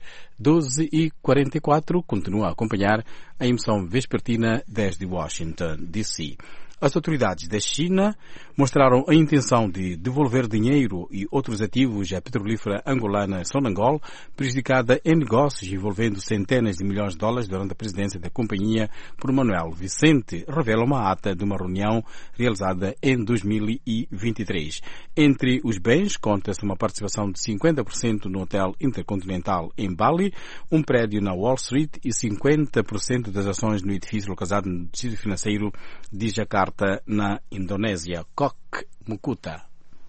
12h44, continua a acompanhar a emissão vespertina desde Washington, D.C. As autoridades da China mostraram a intenção de devolver dinheiro e outros ativos à petrolífera angolana Sonangol, prejudicada em negócios envolvendo centenas de milhões de dólares durante a presidência da companhia por Manuel Vicente, revela uma ata de uma reunião realizada em 2023. Entre os bens, conta-se uma participação de 50% no Hotel Intercontinental em Bali, um prédio na Wall Street e 50% das ações no edifício localizado no distrito financeiro de Jakarta, na Indonésia. Kok Mukuta.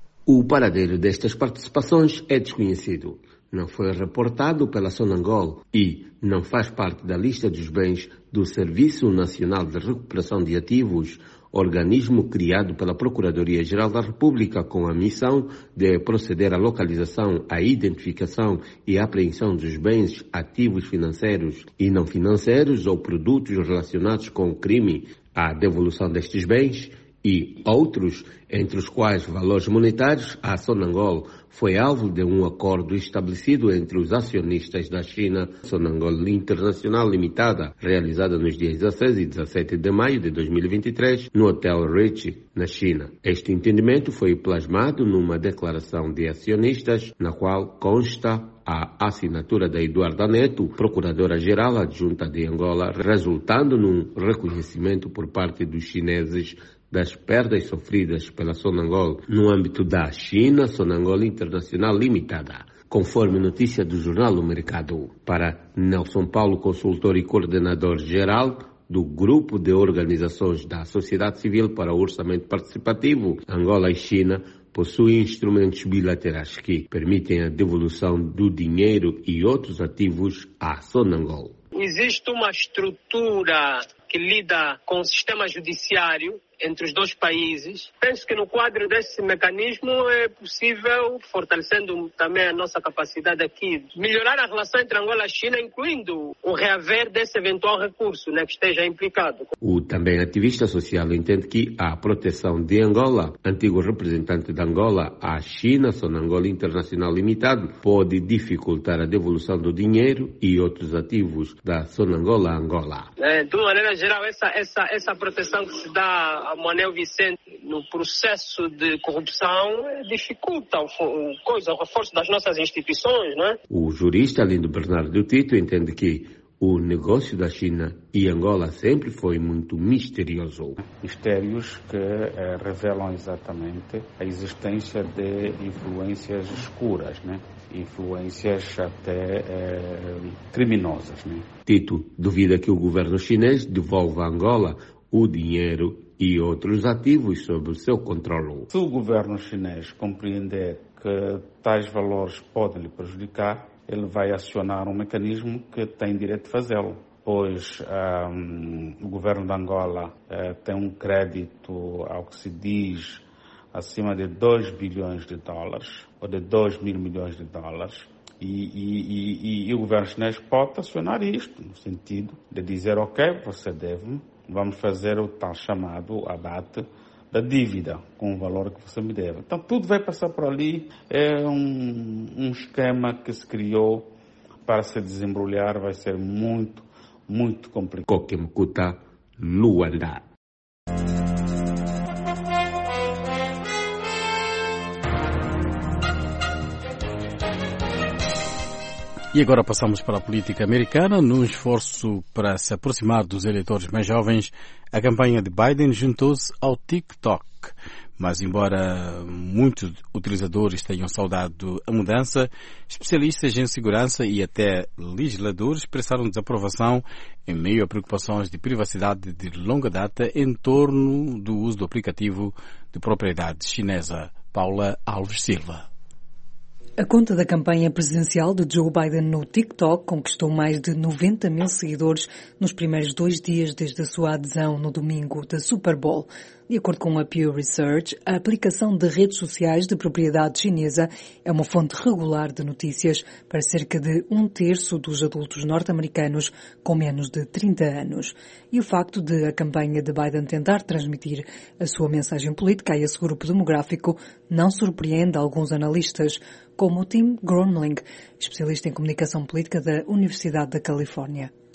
O paradeiro destas participações é desconhecido. Não foi reportado pela Sonangol e não faz parte da lista dos bens do Serviço Nacional de Recuperação de Ativos, organismo criado pela Procuradoria-Geral da República com a missão de proceder à localização, à identificação e à apreensão dos bens ativos financeiros e não financeiros ou produtos relacionados com o crime, a devolução destes bens e outros, entre os quais valores monetários, a Sonangol foi alvo de um acordo estabelecido entre os acionistas da China, Sonangol Internacional Limitada, realizada nos dias 16 e 17 de maio de 2023, no Hotel Ritchie, na China. Este entendimento foi plasmado numa declaração de acionistas, na qual consta a assinatura da Eduarda Neto, Procuradora-Geral Adjunta de Angola, resultando num reconhecimento por parte dos chineses das perdas sofridas pela Sonangol no âmbito da China, Sonangol Internacional Limitada, conforme notícia do jornal O Mercado. Para Nelson Paulo, consultor e coordenador geral do Grupo de Organizações da Sociedade Civil para o Orçamento Participativo, Angola e China possuem instrumentos bilaterais que permitem a devolução do dinheiro e outros ativos à Sonangol. Existe uma estrutura que lida com o sistema judiciário entre os dois países. Penso que no quadro desse mecanismo é possível, fortalecendo também a nossa capacidade aqui, melhorar a relação entre Angola e China, incluindo o reaver desse eventual recurso, que esteja implicado. O também ativista social entende que a proteção de Angola, antigo representante de Angola à China, Sonangol Internacional Limitado, pode dificultar a devolução do dinheiro e outros ativos da Sonangol a Angola. De uma maneira geral, essa proteção que se dá a Manuel Vicente no processo de corrupção dificulta o reforço das nossas instituições, não é? O jurista Lindo Bernardo Tito entende que o negócio da China e Angola sempre foi muito misterioso. Mistérios que revelam exatamente a existência de influências escuras, influências até criminosas. Tito duvida que o governo chinês devolva a Angola o dinheiro e outros ativos sob o seu controle. Se o governo chinês compreender que tais valores podem lhe prejudicar, ele vai acionar um mecanismo que tem direito de fazê-lo, pois o governo de Angola tem um crédito, ao que se diz, acima de 2 bilhões de dólares, ou de 2 mil milhões de dólares, e o governo chinês pode acionar isto, no sentido de dizer, ok, você deve-me, vamos fazer o tal chamado abate da dívida com o valor que você me deve. Então tudo vai passar por ali, é um esquema que se criou para se desembrulhar, vai ser muito, muito complicado. Kok Mukuta, Luanda. E agora passamos para a política americana. Num esforço para se aproximar dos eleitores mais jovens, a campanha de Biden juntou-se ao TikTok. Mas, embora muitos utilizadores tenham saudado a mudança, especialistas em segurança e até legisladores expressaram desaprovação em meio a preocupações de privacidade de longa data em torno do uso do aplicativo de propriedade chinesa. Paula Alves Silva. A conta da campanha presidencial de Joe Biden no TikTok conquistou mais de 90 mil seguidores nos primeiros 2 dias desde a sua adesão no domingo da Super Bowl. De acordo com a Pew Research, a aplicação de redes sociais de propriedade chinesa é uma fonte regular de notícias para cerca de 1/3 dos adultos norte-americanos com menos de 30 anos. E o facto de a campanha de Biden tentar transmitir a sua mensagem política a esse grupo demográfico não surpreende alguns analistas, como Tim Gromling, especialista em comunicação política da Universidade da Califórnia.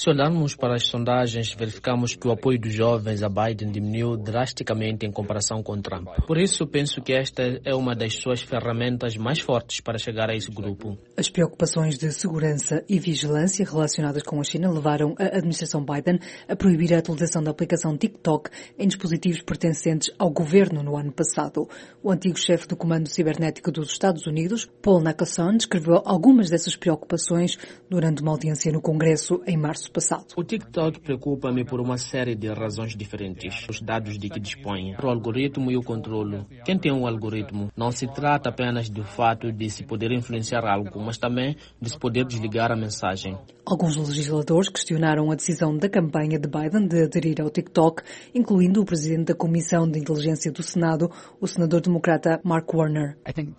Se olharmos para as sondagens, verificamos que o apoio dos jovens a Biden diminuiu drasticamente em comparação com Trump. Por isso, penso que esta é uma das suas ferramentas mais fortes para chegar a esse grupo. As preocupações de segurança e vigilância relacionadas com a China levaram a administração Biden a proibir a utilização da aplicação TikTok em dispositivos pertencentes ao governo no ano passado. O antigo chefe do Comando Cibernético dos Estados Unidos, Paul Nakasone, descreveu algumas dessas preocupações durante uma audiência no Congresso em março passado. O TikTok preocupa-me por uma série de razões diferentes. Os dados de que dispõe, o algoritmo e o controlo. Quem tem um algoritmo? Não se trata apenas do fato de se poder influenciar algo, mas também de se poder desligar a mensagem. Alguns legisladores questionaram a decisão da campanha de Biden de aderir ao TikTok, incluindo o presidente da Comissão de Inteligência do Senado, o senador democrata Mark Warner.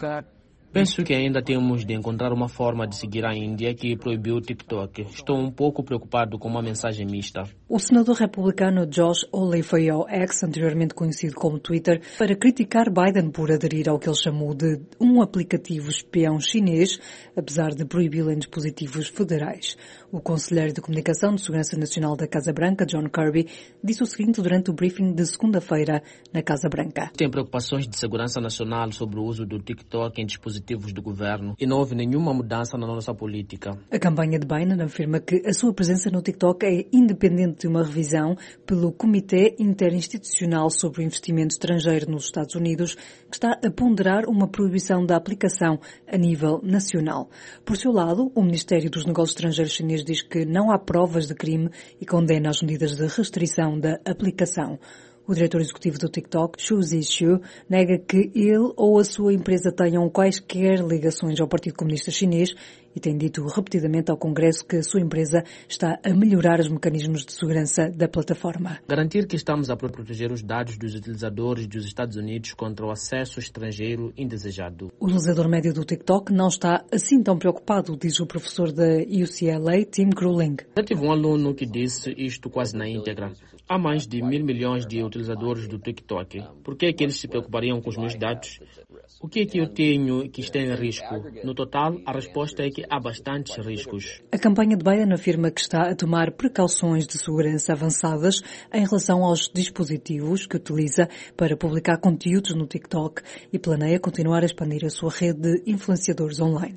Penso que ainda temos de encontrar uma forma de seguir a Índia que proibiu o TikTok. Estou um pouco preocupado com uma mensagem mista. O senador republicano Josh Hawley foi ao X, anteriormente conhecido como Twitter, para criticar Biden por aderir ao que ele chamou de um aplicativo espião chinês, apesar de proibi-lo em dispositivos federais. O conselheiro de Comunicação de Segurança Nacional da Casa Branca, John Kirby, disse o seguinte durante o briefing de segunda-feira na Casa Branca. Tem preocupações de segurança nacional sobre o uso do TikTok em dispositivos do governo e não houve nenhuma mudança na nossa política. A campanha de Biden afirma que a sua presença no TikTok é independente de uma revisão pelo Comitê Interinstitucional sobre o Investimento Estrangeiro nos Estados Unidos, que está a ponderar uma proibição da aplicação a nível nacional. Por seu lado, o Ministério dos Negócios Estrangeiros chinês diz que não há provas de crime e condena as medidas de restrição da aplicação. O diretor executivo do TikTok, Xu Zhiqiu, nega que ele ou a sua empresa tenham quaisquer ligações ao Partido Comunista Chinês e tem dito repetidamente ao Congresso que a sua empresa está a melhorar os mecanismos de segurança da plataforma. Garantir que estamos a proteger os dados dos utilizadores dos Estados Unidos contra o acesso estrangeiro indesejado. O utilizador médio do TikTok não está assim tão preocupado, diz o professor da UCLA, Tim Kruling. Já tive um aluno que disse isto quase na íntegra. Há mais de 1.000 milhões de utilizadores do TikTok. Por que é que eles se preocupariam com os meus dados? O que é que eu tenho que está em risco? No total, a resposta é que há bastantes riscos. A campanha de Biden afirma que está a tomar precauções de segurança avançadas em relação aos dispositivos que utiliza para publicar conteúdos no TikTok e planeia continuar a expandir a sua rede de influenciadores online.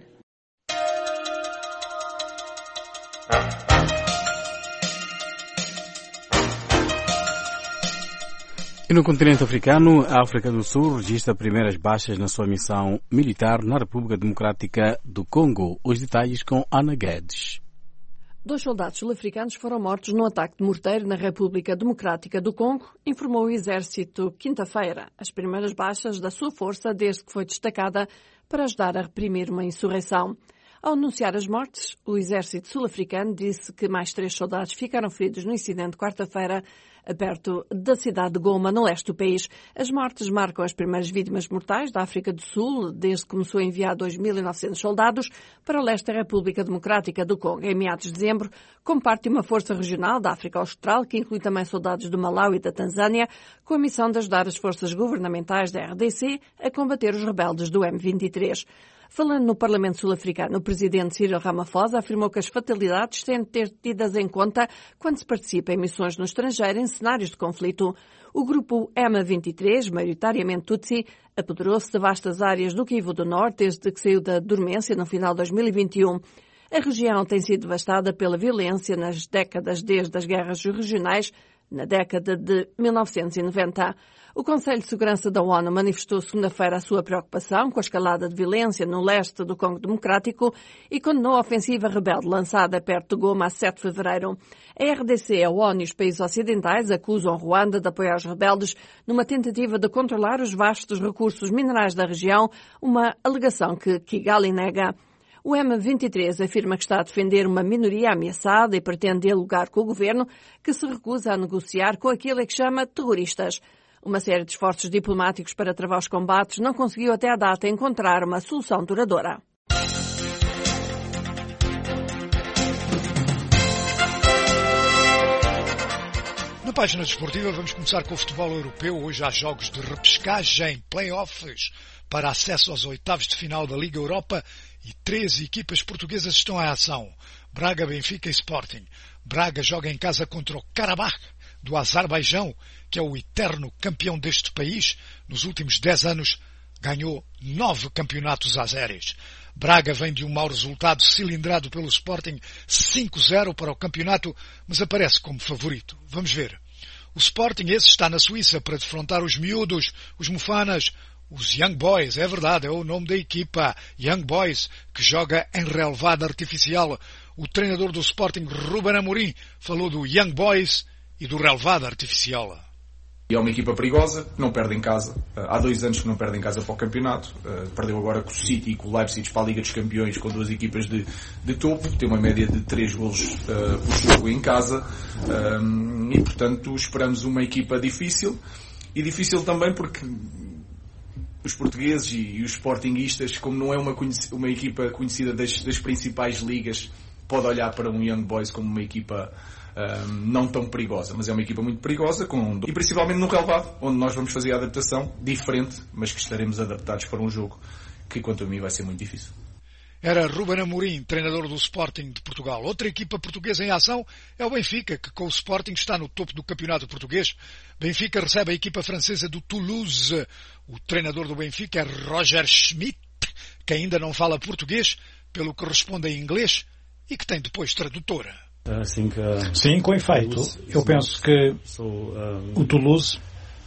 E no continente africano, a África do Sul registra primeiras baixas na sua missão militar na República Democrática do Congo. Os detalhes com Ana Guedes. 2 soldados sul-africanos foram mortos num ataque de morteiro na República Democrática do Congo, informou o Exército quinta-feira, as primeiras baixas da sua força desde que foi destacada para ajudar a reprimir uma insurreição. Ao anunciar as mortes, o Exército sul-africano disse que mais 3 soldados ficaram feridos no incidente quarta-feira, perto da cidade de Goma, no leste do país. As mortes marcam as primeiras vítimas mortais da África do Sul, desde que começou a enviar 2.900 soldados para o leste da República Democrática do Congo, em meados de dezembro, como parte de uma força regional da África Austral, que inclui também soldados do Malau e da Tanzânia, com a missão de ajudar as forças governamentais da RDC a combater os rebeldes do M23. Falando no Parlamento Sul-Africano, o presidente Cyril Ramaphosa afirmou que as fatalidades têm de ter tidas em conta quando se participa em missões no estrangeiro em cenários de conflito. O grupo M23, maioritariamente Tutsi, apoderou-se de vastas áreas do Kivu do Norte desde que saiu da dormência no final de 2021. A região tem sido devastada pela violência nas décadas desde as guerras regionais, na década de 1990. O Conselho de Segurança da ONU manifestou segunda-feira a sua preocupação com a escalada de violência no leste do Congo Democrático e condenou a ofensiva rebelde lançada perto de Goma a 7 de fevereiro. A RDC, a ONU e os países ocidentais acusam Ruanda de apoiar os rebeldes numa tentativa de controlar os vastos recursos minerais da região, uma alegação que Kigali nega. O M23 afirma que está a defender uma minoria ameaçada e pretende dialogar com o governo, que se recusa a negociar com aquele que chama terroristas. Uma série de esforços diplomáticos para travar os combates não conseguiu até à data encontrar uma solução duradoura. Na página desportiva vamos começar com o futebol europeu. Hoje há jogos de repescagem, play-offs para acesso aos oitavos de final da Liga Europa e 13 equipas portuguesas estão em ação. Braga, Benfica e Sporting. Braga joga em casa contra o Karabakh do Azerbaijão, que é o eterno campeão deste país. Nos últimos 10 anos ganhou 9 campeonatos azeres. Braga vem de um mau resultado cilindrado pelo Sporting 5-0 para o campeonato, mas aparece como favorito. Vamos ver. O Sporting esse está na Suíça para defrontar os miúdos, os Mofanas, os Young Boys, é verdade, é o nome da equipa, Young Boys, que joga em relvado artificial. O treinador do Sporting, Ruben Amorim, falou do Young Boys e do relvado artificial. E é uma equipa perigosa, que não perde em casa. Há 2 anos que não perde em casa para o campeonato. Perdeu agora com o City e com o Leipzig para a Liga dos Campeões, com 2 equipas de topo. Tem uma média de 3 golos por jogo em casa. E, portanto, esperamos uma equipa difícil. E difícil também porque os portugueses e os sportinguistas, como não é uma equipa conhecida das principais ligas, pode olhar para um Young Boys como uma equipa não tão perigosa, mas é uma equipa muito perigosa e principalmente no relevado, onde nós vamos fazer a adaptação diferente, mas que estaremos adaptados para um jogo que, quanto a mim, vai ser muito difícil. Era Ruben Amorim, treinador do Sporting de Portugal. Outra equipa portuguesa em ação é o Benfica, que com o Sporting está no topo do campeonato português. Benfica recebe a equipa francesa do Toulouse. O treinador do Benfica é Roger Schmidt, que ainda não fala português, pelo que responde em inglês e que tem depois tradutora. Sim, com efeito. Eu penso que o Toulouse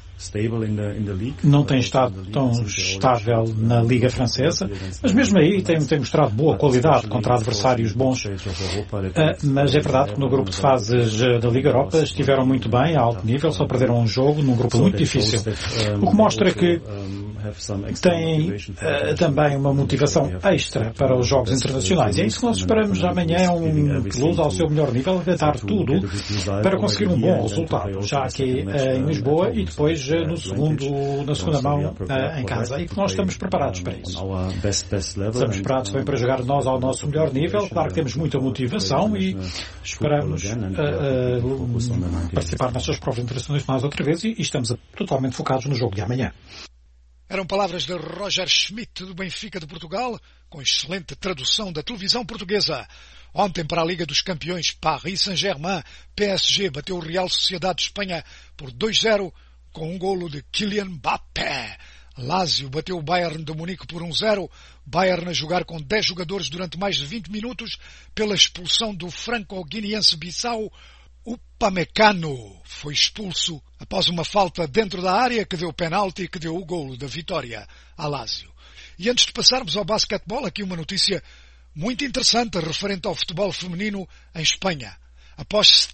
não tem estado tão estável na Liga Francesa, mas mesmo aí tem mostrado boa qualidade contra adversários bons. Mas é verdade que no grupo de fases da Liga Europa estiveram muito bem, a alto nível, só perderam um jogo num grupo muito difícil. O que mostra que tem também uma motivação extra para os jogos internacionais. E é isso que nós esperamos amanhã, é um Toulouse ao seu melhor nível, a tentar tudo para conseguir um bom resultado, já aqui em Lisboa e depois na segunda mão em casa. E que nós estamos preparados para isso. Estamos preparados também para jogar nós ao nosso melhor nível. Claro que temos muita motivação e esperamos participar nas suas provas internacionais outra vez e estamos totalmente focados no jogo de amanhã. Eram palavras de Roger Schmidt, do Benfica de Portugal, com excelente tradução da televisão portuguesa. Ontem, para a Liga dos Campeões, Paris Saint-Germain, PSG bateu o Real Sociedade de Espanha por 2-0, com um golo de Kylian Mbappé. Lazio bateu o Bayern de Munique por 1-0, Bayern a jogar com 10 jogadores durante mais de 20 minutos, pela expulsão do franco-guineense Bissau. Upamecano foi expulso após uma falta dentro da área que deu penalti e que deu o golo da vitória a Lazio. E antes de passarmos ao basquetebol, aqui uma notícia muito interessante referente ao futebol feminino em Espanha. Após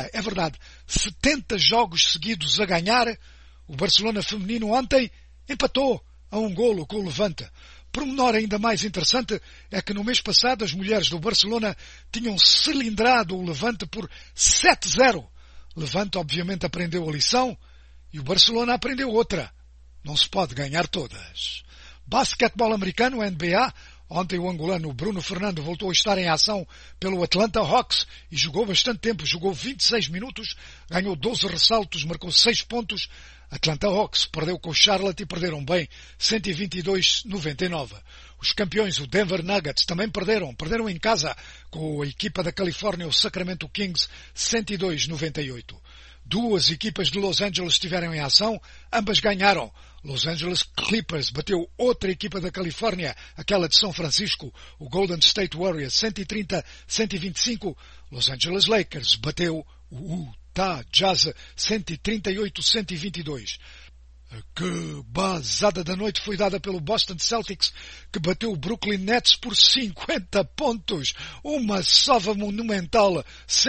70 jogos seguidos a ganhar, o Barcelona feminino ontem empatou a um golo com o Levante. Pormenor ainda mais interessante é que no mês passado as mulheres do Barcelona tinham cilindrado o Levante por 7-0. Levante obviamente aprendeu a lição e o Barcelona aprendeu outra. Não se pode ganhar todas. Basquetebol americano, NBA. Ontem o angolano Bruno Fernando voltou a estar em ação pelo Atlanta Hawks e jogou bastante tempo, jogou 26 minutos, ganhou 12 ressaltos, marcou 6 pontos. Atlanta Hawks perdeu com o Charlotte e perderam bem, 122-99. Os campeões, o Denver Nuggets, também perderam em casa com a equipa da Califórnia, o Sacramento Kings, 102-98. 2 equipas de Los Angeles estiveram em ação, ambas ganharam. Los Angeles Clippers bateu outra equipa da Califórnia, aquela de São Francisco, o Golden State Warriors, 130-125. Los Angeles Lakers bateu o Utah Jazz, 138-122. Que basada da noite foi dada pelo Boston Celtics, que bateu o Brooklyn Nets por 50 pontos. Uma sova monumental,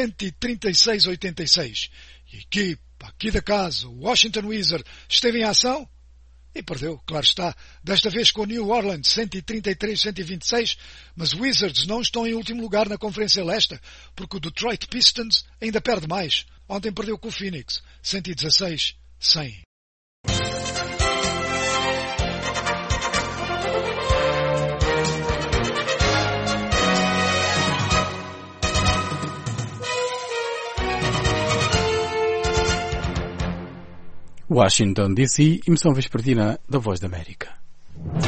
136-86. E a equipa aqui da casa, o Washington Wizards, esteve em ação e perdeu, claro está, desta vez com o New Orleans, 133-126, mas os Wizards não estão em último lugar na Conferência Leste, porque o Detroit Pistons ainda perde mais. Ontem perdeu com o Phoenix, 116-100. Washington, D.C., emissão vespertina da Voz da América.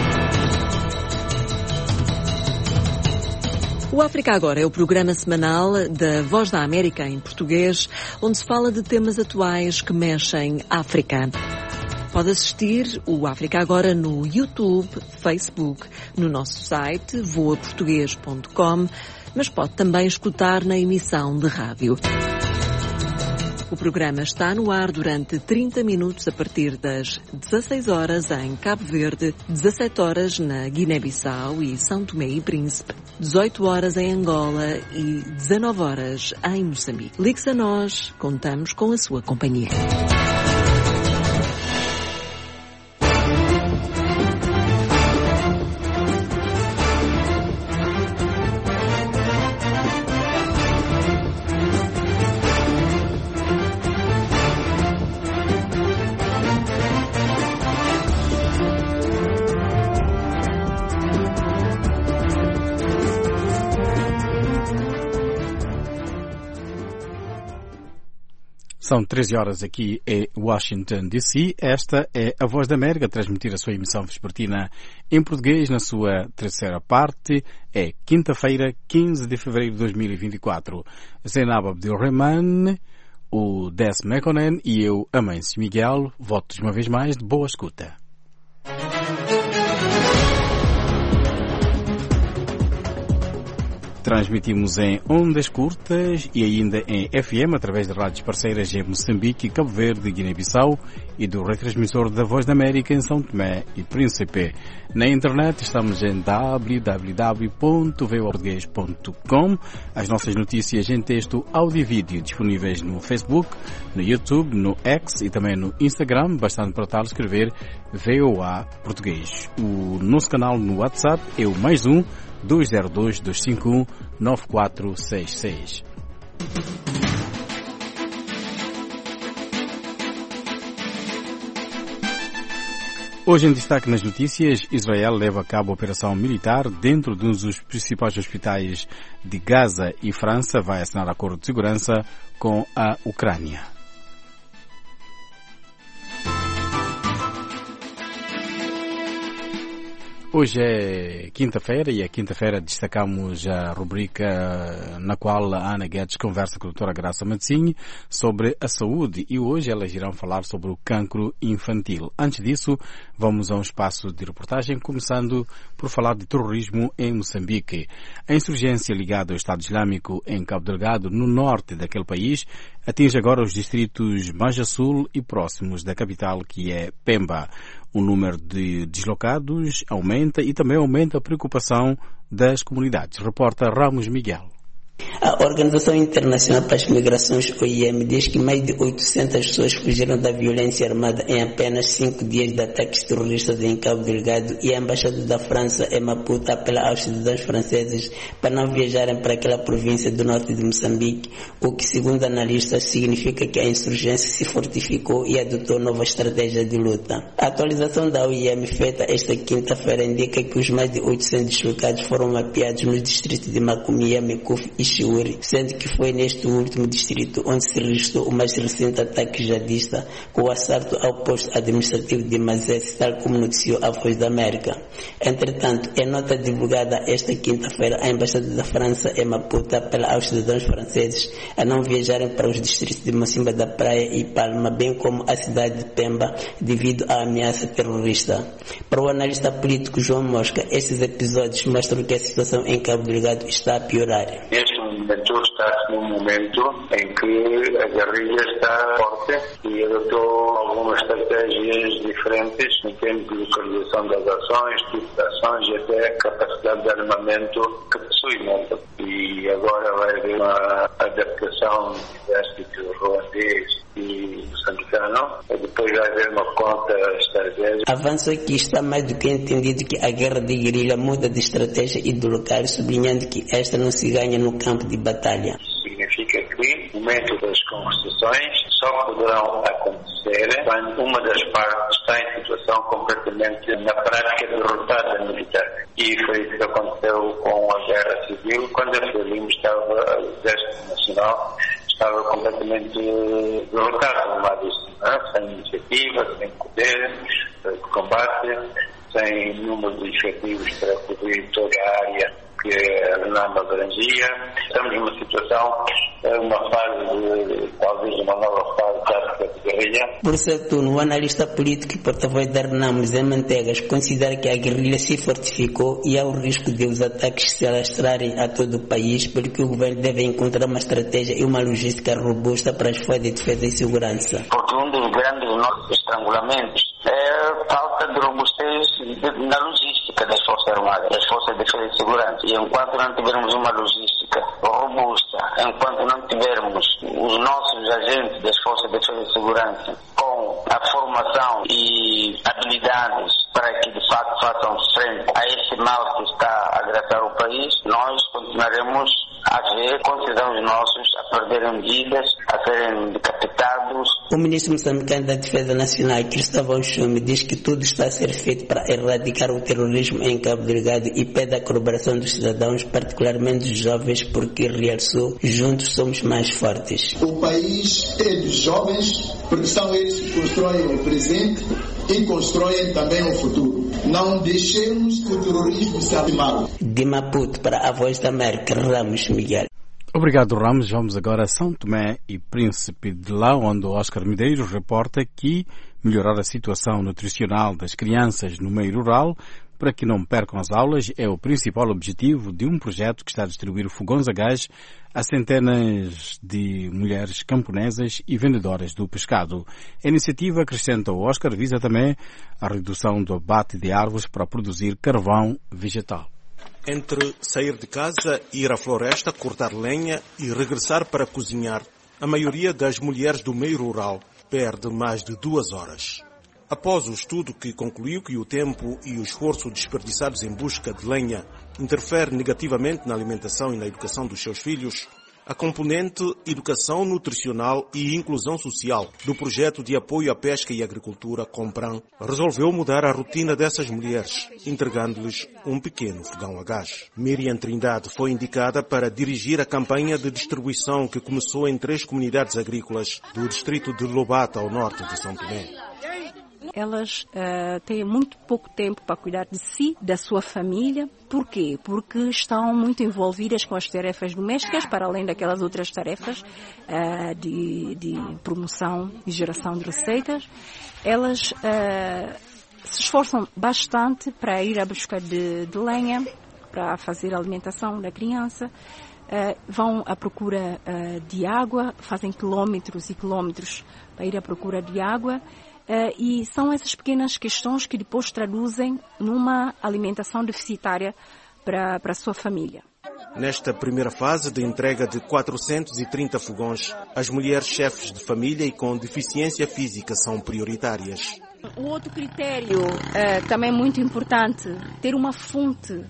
O África Agora é o programa semanal da Voz da América em português, onde se fala de temas atuais que mexem África. Pode assistir o África Agora no YouTube, Facebook, no nosso site voaportugues.com, mas pode também escutar na emissão de rádio. O programa está no ar durante 30 minutos a partir das 16 horas em Cabo Verde, 17 horas na Guiné-Bissau e São Tomé e Príncipe, 18 horas em Angola e 19 horas em Moçambique. Ligue-se a nós, contamos com a sua companhia. São 13 horas aqui em Washington, D.C. Esta é a Voz da América, a transmitir a sua emissão vespertina em português na sua terceira parte. É quinta-feira, 15 de fevereiro de 2024. Zainab Abdelrahman, o Des Mekonnen e eu, Amâncio Miguel, votos uma vez mais de boa escuta. Transmitimos em ondas curtas e ainda em FM através de rádios parceiras em Moçambique, Cabo Verde, Guiné-Bissau e do retransmissor da Voz da América em São Tomé e Príncipe. Na internet estamos em www.voaportugues.com. As nossas notícias em texto, áudio e vídeo disponíveis no Facebook, no YouTube, no X e também no Instagram. Bastante para tal escrever VOA Português. O nosso canal no WhatsApp é o +1 202-251-9466. Hoje em destaque nas notícias, Israel leva a cabo a operação militar dentro de um dos principais hospitais de Gaza e França vai assinar acordo de segurança com a Ucrânia. Hoje é quinta-feira e a quinta-feira destacamos a rubrica na qual a Ana Guedes conversa com a doutora Graça Mazzini sobre a saúde e hoje elas irão falar sobre o cancro infantil. Antes disso, vamos a um espaço de reportagem, começando por falar de terrorismo em Moçambique. A insurgência ligada ao Estado Islâmico em Cabo Delgado, no norte daquele país, atinge agora os distritos Manja Sul e próximos da capital, que é Pemba. O número de deslocados aumenta e também aumenta a preocupação das comunidades. Reporta Ramos Miguel. A Organização Internacional para as Migrações, OIM, diz que mais de 800 pessoas fugiram da violência armada em apenas 5 dias de ataques terroristas em Cabo Delgado e a Embaixada da França em Maputo apela aos cidadãos franceses para não viajarem para aquela província do norte de Moçambique, o que, segundo analistas, significa que a insurgência se fortificou e adotou nova estratégia de luta. A atualização da OIM feita esta quinta-feira indica que os mais de 800 deslocados foram mapeados nos distritos de Macomia, Mekuf e Chiuri, sendo que foi neste último distrito onde se registrou o mais recente ataque jihadista com o assalto ao posto administrativo de Mazes, tal como noticiou a Voz da América. Entretanto, em nota divulgada esta quinta-feira, a Embaixada da França em Maputo apela aos cidadãos franceses a não viajarem para os distritos de Mocimba da Praia e Palma, bem como a cidade de Pemba, devido à ameaça terrorista. Para o analista político João Mosca, esses episódios mostram que a situação em Cabo Delgado está a piorar. Neste momento está-se num momento em que a guerrilha está forte e adotou algumas estratégias diferentes em termos de localização das ações, tipo de ações e até capacidade de armamento que possui. E agora vai haver uma adaptação do exército ruandês e moçambicano, e depois vai haver uma conta estratégica. Avanço aqui está mais do que entendido que a guerra de guerrilha muda de estratégia e do local, sublinhando que esta não se ganha no campo de batalha. Significa que o momento das conversações só poderão acontecer quando uma das partes está em situação completamente, na prática, derrotada militar. E foi isso que aconteceu com a Guerra Civil, quando a FRELIM estava, o Exército Nacional estava completamente derrotado, no lado sem iniciativa, sem poder de combate, sem número de efetivos para cobrir toda a área que a RENAM abrangia. Estamos numa situação, uma fase, talvez uma nova fase tática de guerrilha. Por seu turno, o analista político e porta-voz da RENAM, Zé Mantegas, considera que a guerrilha se fortificou e há o risco de os ataques se alastrarem a todo o país, porque o governo deve encontrar uma estratégia e uma logística robusta para as forças de defesa e segurança. Porque um dos grandes nossos estrangulamentos é a falta de robustez na logística das Forças Armadas, das Forças de Defesa e Segurança. E enquanto não tivermos uma logística robusta, enquanto não tivermos os nossos agentes das Forças de Defesa e Segurança com a formação e habilidades para que de facto façam frente a esse mal que está a agraçar o país, nós continuaremos a ver concidadãos nossos a perderem vidas, a serem decapitados. O ministro moçambicano da Defesa Nacional, Cristóvão Chume, diz que tudo está a ser feito para erradicar o terrorismo em Cabo Delgado e pede a colaboração dos cidadãos, particularmente dos jovens, porque realçou: juntos somos mais fortes. O país é dos jovens, porque são eles que constroem o presente e constroem também o futuro. Não deixemos que o terrorismo se alimare. De Maputo, para a Voz da América, Ramos Miguel. Obrigado, Ramos. Vamos agora a São Tomé e Príncipe, de lá onde o Oscar Medeiros reporta que melhorar a situação nutricional das crianças no meio rural para que não percam as aulas é o principal objetivo de um projeto que está a distribuir fogões a gás a centenas de mulheres camponesas e vendedoras do pescado. A iniciativa, acrescenta o Oscar, visa também a redução do abate de árvores para produzir carvão vegetal. Entre sair de casa, ir à floresta, cortar lenha e regressar para cozinhar, a maioria das mulheres do meio rural perde mais de 2 horas. Após o estudo que concluiu que o tempo e o esforço desperdiçados em busca de lenha interferem negativamente na alimentação e na educação dos seus filhos, a componente Educação Nutricional e Inclusão Social do Projeto de Apoio à Pesca e Agricultura, Compran, resolveu mudar a rotina dessas mulheres, entregando-lhes um pequeno fogão a gás. Miriam Trindade foi indicada para dirigir a campanha de distribuição que começou em 3 comunidades agrícolas do distrito de Lobata, ao norte de São Tomé. Elas têm muito pouco tempo para cuidar de si, da sua família. Por quê? Porque estão muito envolvidas com as tarefas domésticas, para além daquelas outras tarefas de promoção e geração de receitas. Elas se esforçam bastante para ir à busca de lenha, para fazer a alimentação da criança. Vão à procura de água, fazem quilómetros e quilómetros para ir à procura de água. E são essas pequenas questões que depois traduzem numa alimentação deficitária para a sua família. Nesta primeira fase de entrega de 430 fogões, as mulheres chefes de família e com deficiência física são prioritárias. O outro critério também muito importante, ter uma fonte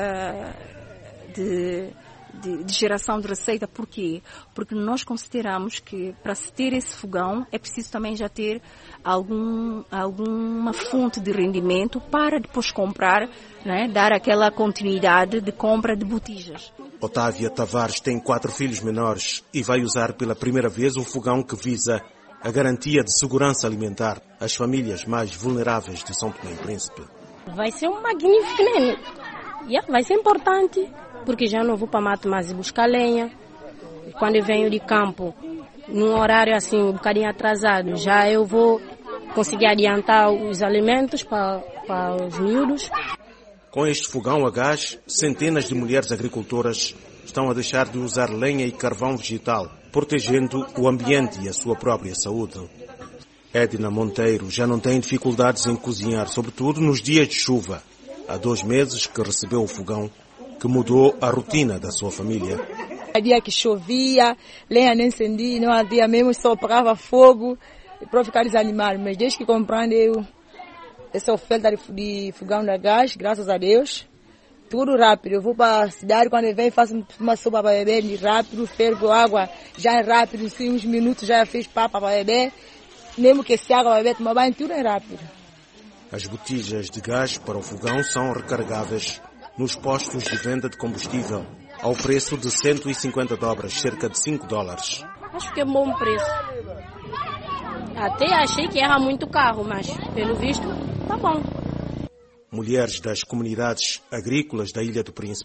de geração de receita. Por quê? Porque nós consideramos que para se ter esse fogão é preciso também já ter alguma fonte de rendimento para depois comprar, né, dar aquela continuidade de compra de botijas. Otávia Tavares tem 4 filhos menores e vai usar pela primeira vez um fogão que visa a garantia de segurança alimentar às famílias mais vulneráveis de São Tomé e Príncipe. Vai ser um magnífico, né? Vai ser importante. Porque já não vou para mato mais buscar lenha. Quando eu venho de campo, num horário assim, um bocadinho atrasado, já eu vou conseguir adiantar os alimentos para os miúdos. Com este fogão a gás, centenas de mulheres agricultoras estão a deixar de usar lenha e carvão vegetal, protegendo o ambiente e a sua própria saúde. Edna Monteiro já não tem dificuldades em cozinhar, sobretudo nos dias de chuva. Há 2 meses que recebeu o fogão, que mudou a rotina da sua família. Há dia que chovia, lenha nem acendia, não havia mesmo, só pegava fogo para ficar desanimado. Mas desde que compreendo essa oferta de fogão a gás, graças a Deus, tudo rápido. Eu vou para a cidade, quando eu venho, faço uma sopa para beber rápido, fervo água, já é rápido, em uns minutos já fiz papa para beber, mesmo que se água para beber, tomar banho, tudo é rápido. As botijas de gás para o fogão são recarregáveis nos postos de venda de combustível, ao preço de 150 dobras, cerca de $5. Acho que é bom preço. Até achei que era muito caro, mas pelo visto, tá bom. Mulheres das comunidades agrícolas da Ilha do Príncipe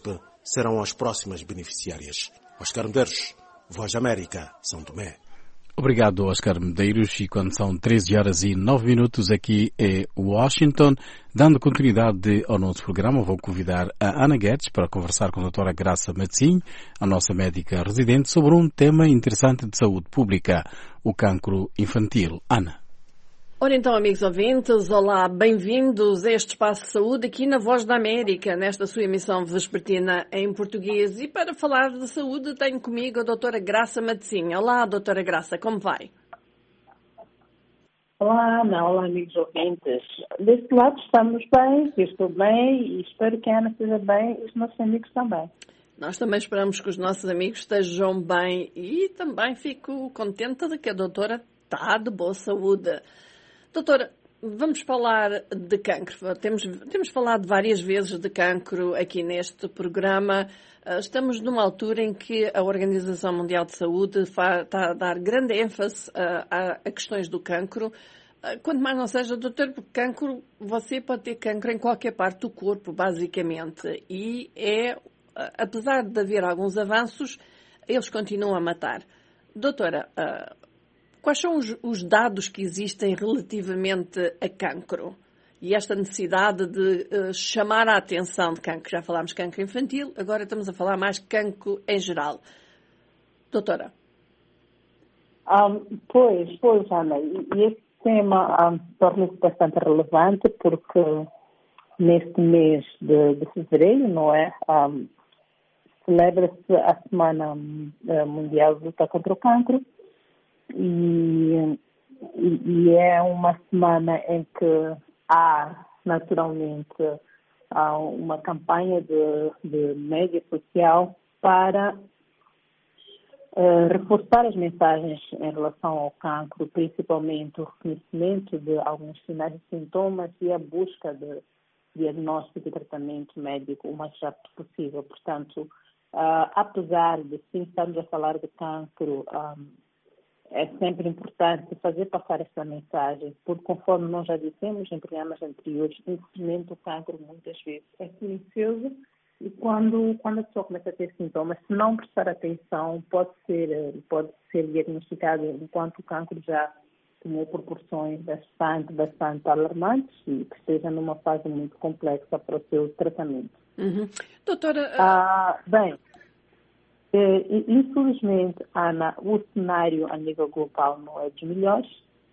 serão as próximas beneficiárias. Oscar Medeiros, Voz da América, São Tomé. Obrigado, Oscar Medeiros. E quando são 13h09 aqui em Washington, dando continuidade ao nosso programa, vou convidar a Ana Guedes para conversar com a doutora Graça Matsim, a nossa médica residente, sobre um tema interessante de saúde pública, o cancro infantil. Ana. Ora então, amigos ouvintes, olá, bem-vindos a este Espaço de Saúde aqui na Voz da América, nesta sua emissão vespertina em português. E para falar de saúde tenho comigo a doutora Graça Matsim. Olá, doutora Graça, como vai? Olá, Ana, olá, amigos ouvintes. Deste lado estamos bem, eu estou bem e espero que a Ana esteja bem e os nossos amigos também. Nós também esperamos que os nossos amigos estejam bem e também fico contente de que a doutora está de boa saúde. Doutora, vamos falar de cancro. Temos falado várias vezes de cancro aqui neste programa. Estamos numa altura em que a Organização Mundial de Saúde está a dar grande ênfase a questões do cancro. Quanto mais não seja, doutor, porque cancro, você pode ter cancro em qualquer parte do corpo, basicamente. E apesar de haver alguns avanços, eles continuam a matar. Doutora, quais são os dados que existem relativamente a cancro? E esta necessidade de chamar a atenção de cancro. Já falámos de cancro infantil, agora estamos a falar mais de cancro em geral. Doutora? Pois, Ana. E esse tema torna-se bastante relevante porque neste mês de fevereiro, não é? Celebra-se a Semana Mundial de Luta contra o Cancro. E é uma semana em que há, naturalmente, uma campanha de média social para reforçar as mensagens em relação ao cancro, principalmente o reconhecimento de alguns sinais e sintomas e a busca de diagnóstico e tratamento médico o mais rápido possível. Portanto, apesar de sim estarmos a falar de cancro, é sempre importante fazer passar essa mensagem, porque conforme nós já dissemos em programas anteriores, infelizmente o cancro muitas vezes é silencioso e quando a pessoa começa a ter sintomas, se não prestar atenção, pode ser diagnosticado enquanto o cancro já tomou proporções bastante alarmantes e que esteja numa fase muito complexa para o seu tratamento. Uhum. Doutora... infelizmente, Ana, o cenário a nível global não é dos melhores.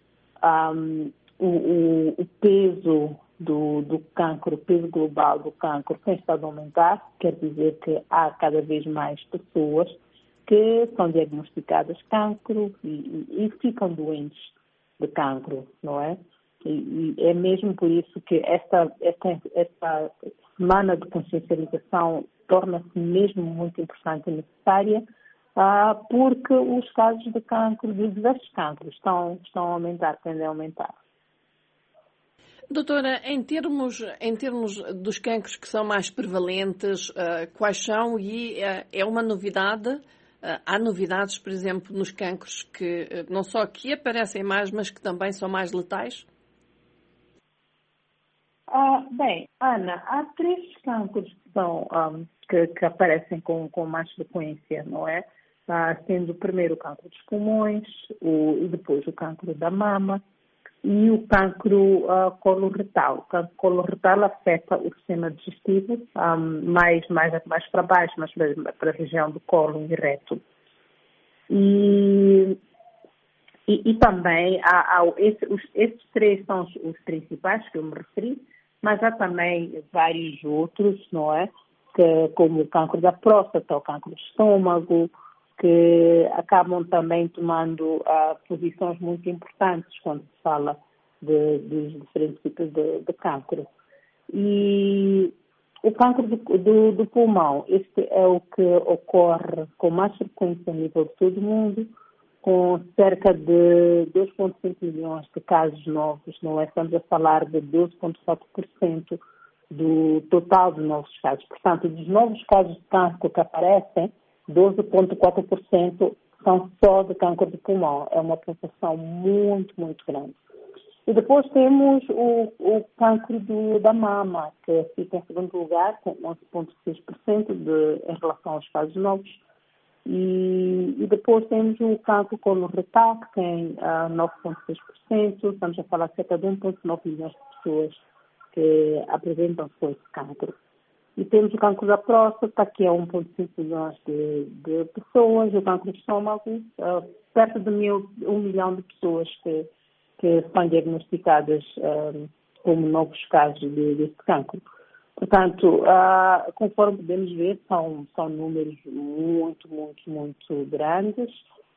O peso do cancro, o peso global do cancro tem estado a aumentar, quer dizer que há cada vez mais pessoas que são diagnosticadas cancro e ficam doentes de cancro, não é? E é mesmo por isso que esta semana de consciencialização torna-se mesmo muito importante e necessária, porque os casos de cancro, de diversos cancros, estão a aumentar, tendem a aumentar. Doutora, em termos dos cancros que são mais prevalentes, quais são? E é uma novidade? Há novidades, por exemplo, nos cancros que não só que aparecem mais, mas que também são mais letais? Ana, há 3 cancros que são que aparecem com mais frequência, não é? Sendo o primeiro o cancro dos pulmões, e depois o cancro da mama e o cancro coloretal. O cancro coloretal afeta o sistema digestivo, mais para baixo, mais para a região do colo e reto. E também esses 3 são os principais que eu me referi, mas há também vários outros, não é? Como o cancro da próstata, o cancro do estômago, que acabam também tomando posições muito importantes quando se fala dos diferentes tipos de cancro. E o cancro do pulmão, este é o que ocorre com mais frequência a nível de todo o mundo, com cerca de 2,5 milhões de casos novos, não é? Estamos a falar de 12,4% do total de novos casos. Portanto, dos novos casos de cancro que aparecem, 12,4% são só de cancro de pulmão. É uma população muito, muito grande. E depois temos o cancro da mama, que fica em segundo lugar, com 11,6% em relação aos casos novos. E depois temos o cancro coloretal, que tem 9,6%. Estamos a falar de cerca de 1,9 milhões de pessoas que apresentam só esse cancro. E temos o cancro da próstata, que é 1,5 milhões de pessoas. O cancro do estômago, perto de 1 milhão de pessoas que são diagnosticadas como novos casos desse cancro. Portanto, conforme podemos ver, são números muito, muito, muito grandes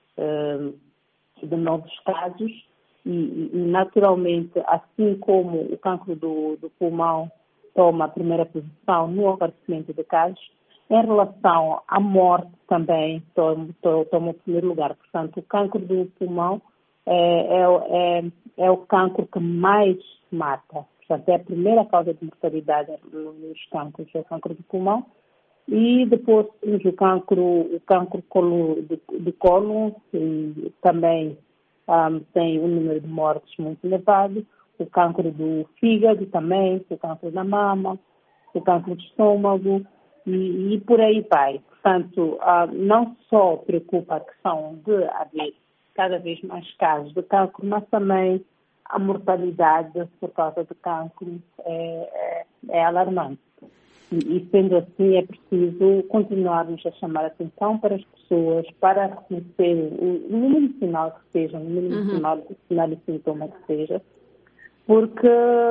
de novos casos e, naturalmente, assim como o cancro do pulmão toma a primeira posição no aparecimento de casos, em relação à morte também toma o primeiro lugar. Portanto, o cancro do pulmão é o cancro que mais mata. Portanto, é a primeira causa de mortalidade nos cancros, é o cancro do pulmão. E depois temos o cancro do cólon, que também tem um número de mortes muito elevado. O cancro do fígado também, o cancro da mama, o cancro do estômago e por aí vai. Portanto, não só preocupa a questão de haver cada vez mais casos de cancro, mas também a mortalidade por causa do cancro é alarmante. E sendo assim, é preciso continuarmos a chamar a atenção para as pessoas, para reconhecer o mínimo sinal que seja, o mínimo sinal e sintoma que seja, porque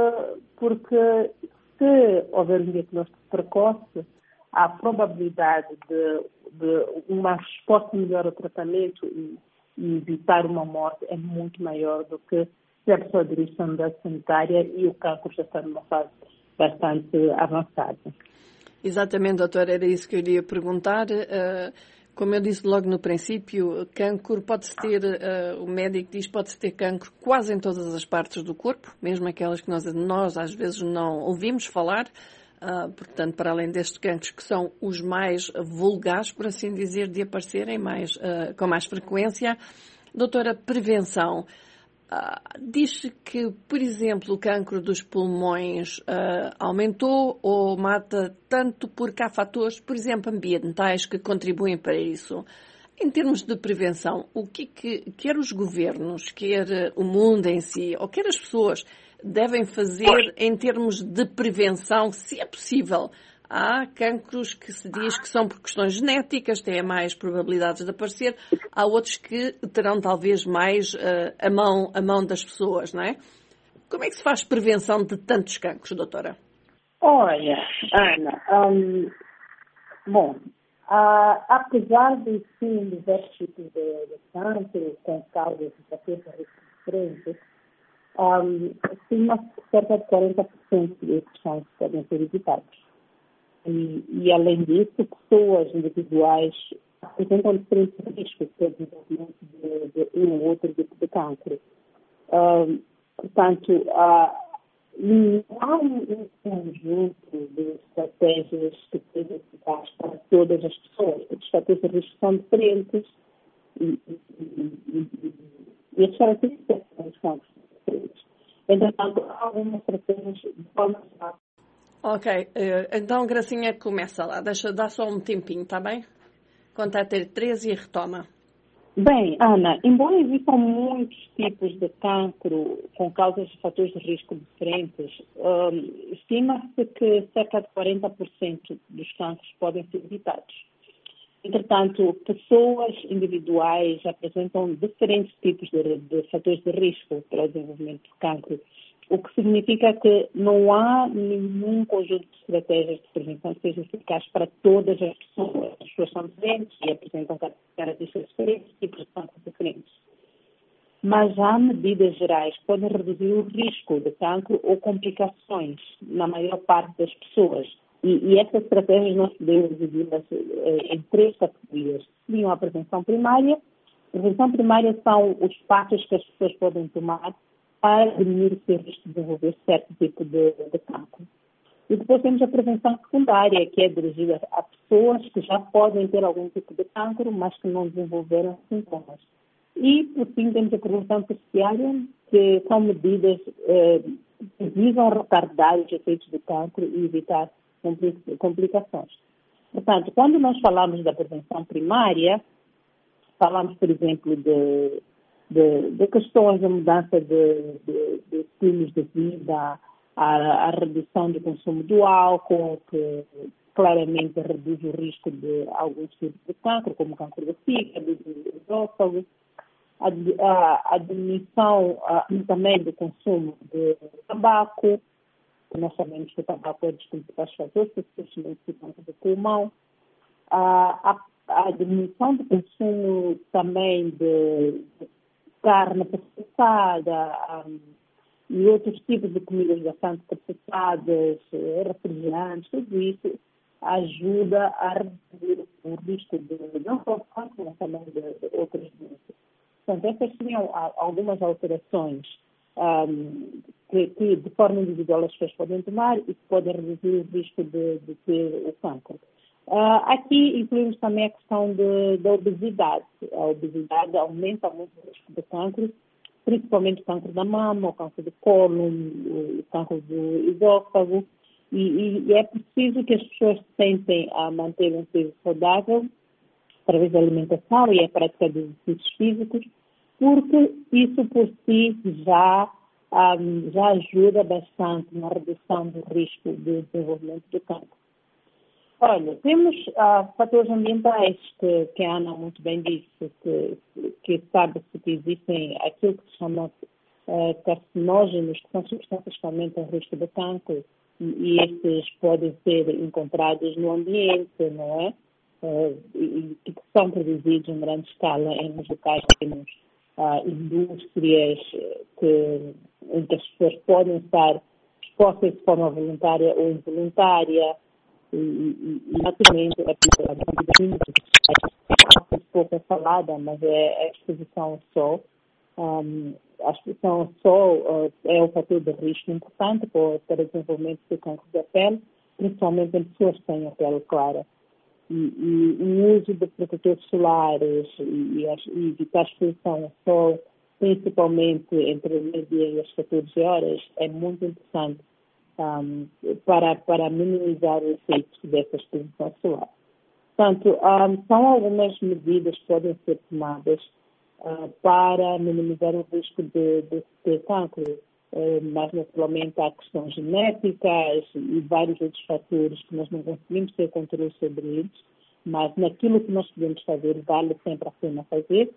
se houver um diagnóstico precoce, a probabilidade de uma resposta melhor ao tratamento e evitar uma morte é muito maior do que se a pessoa dirige a unidade sanitária e o cancro já está numa fase bastante avançada. Exatamente, doutora, era isso que eu iria perguntar. Como eu disse logo no princípio, cancro pode-se ter, o médico diz, pode-se ter cancro quase em todas as partes do corpo, mesmo aquelas que nós às vezes não ouvimos falar. Portanto, para além destes cancros que são os mais vulgares, por assim dizer, de aparecerem com mais frequência. Doutora, prevenção. Diz-se que, por exemplo, o cancro dos pulmões aumentou ou mata tanto porque há fatores, por exemplo, ambientais que contribuem para isso. Em termos de prevenção, o que quer os governos, quer o mundo em si, ou quer as pessoas devem fazer em termos de prevenção, se é possível? Há cancros que se diz que são por questões genéticas, têm mais probabilidades de aparecer. Há outros que terão talvez mais a mão das pessoas, não é? Como é que se faz prevenção de tantos cancros, doutora? Olha, Ana, apesar de existirem diversos tipos de câncer, com causas de fatores diferentes, estima-se que cerca de 40% desses cancros podem ser evitados. E, além disso, pessoas individuais apresentam diferentes riscos de desenvolvimento de um ou outro tipo de cancro. Portanto, há um conjunto de estratégias que sejam eficazes para todas as pessoas, porque os fatores de risco são diferentes e as características são diferentes. Entretanto, há algumas estratégias de forma geral. Ok, então Gracinha começa lá, dá só um tempinho, está bem? Conta até 13 e retoma. Bem, Ana, embora existam muitos tipos de cancro com causas de fatores de risco diferentes, estima-se que cerca de 40% dos cancros podem ser evitados. Entretanto, pessoas individuais apresentam diferentes tipos de fatores de risco para o desenvolvimento de cancro, o que significa que não há nenhum conjunto de estratégias de prevenção que seja eficaz para todas as pessoas. As pessoas são diferentes e apresentam características diferentes, tipos de cancro diferentes. Mas há medidas gerais que podem reduzir o risco de cancro ou complicações na maior parte das pessoas. E essas estratégias nós podemos dividir-las em 3 categorias. Seriam a prevenção primária. A prevenção primária são os passos que as pessoas podem tomar para diminuir o seu risco de desenvolver certo tipo de cancro. E depois temos a prevenção secundária, que é dirigida a pessoas que já podem ter algum tipo de cancro, mas que não desenvolveram sintomas. E, por fim, temos a prevenção terciária, que são medidas que visam retardar os efeitos do cancro e evitar complicações. Portanto, quando nós falamos da prevenção primária, falamos, por exemplo, de questões da mudança de estilos de vida, a redução do consumo do álcool, que claramente reduz o risco de alguns tipos de cancro, como cancro do fígado, do esôfago, a diminuição também do consumo de tabaco. Nós sabemos que o tabaco é dos principais fatores, especialmente do cancro do pulmão. A diminuição do consumo também de carne processada e outros tipos de comidas bastante processadas, refrigerantes, tudo isso ajuda a reduzir o risco de não só cancro, mas também de outras doenças. Portanto, essas seriam algumas alterações que de forma individual as pessoas podem tomar e que podem reduzir o risco de ter o cancro. Aqui incluímos também a questão da obesidade. A obesidade aumenta muito o risco de cancro, principalmente o cancro da mama, o cancro do cólon, o cancro do esôfago. E é preciso que as pessoas tentem manter um peso saudável através da alimentação e a prática de exercícios físicos, porque isso por si já ajuda bastante na redução do risco de desenvolvimento do cancro. Olha, temos fatores ambientais que a Ana muito bem disse, que sabe-se que existem aquilo que se chama carcinógenos, que são substâncias que aumentam o risco de cancro, e estes podem ser encontrados no ambiente, não é? E que são produzidos em grande escala em locais que temos indústrias em que as pessoas podem estar expostas de forma voluntária ou involuntária. E naturalmente é pouco falada, mas é a exposição ao sol. A exposição ao sol é um fator de risco importante para o desenvolvimento do cancro da pele, principalmente em pessoas que têm a pele clara. E o uso de protetores solares e evitar a exposição ao sol, principalmente entre o meio-dia e as 14 horas, é muito interessante para minimizar o efeito dessa exposição solar. Portanto, são algumas medidas que podem ser tomadas para minimizar o risco de ter cancro, mas naturalmente há questões genéticas e vários outros fatores que nós não conseguimos ter controle sobre eles, mas naquilo que nós podemos fazer vale sempre a pena fazer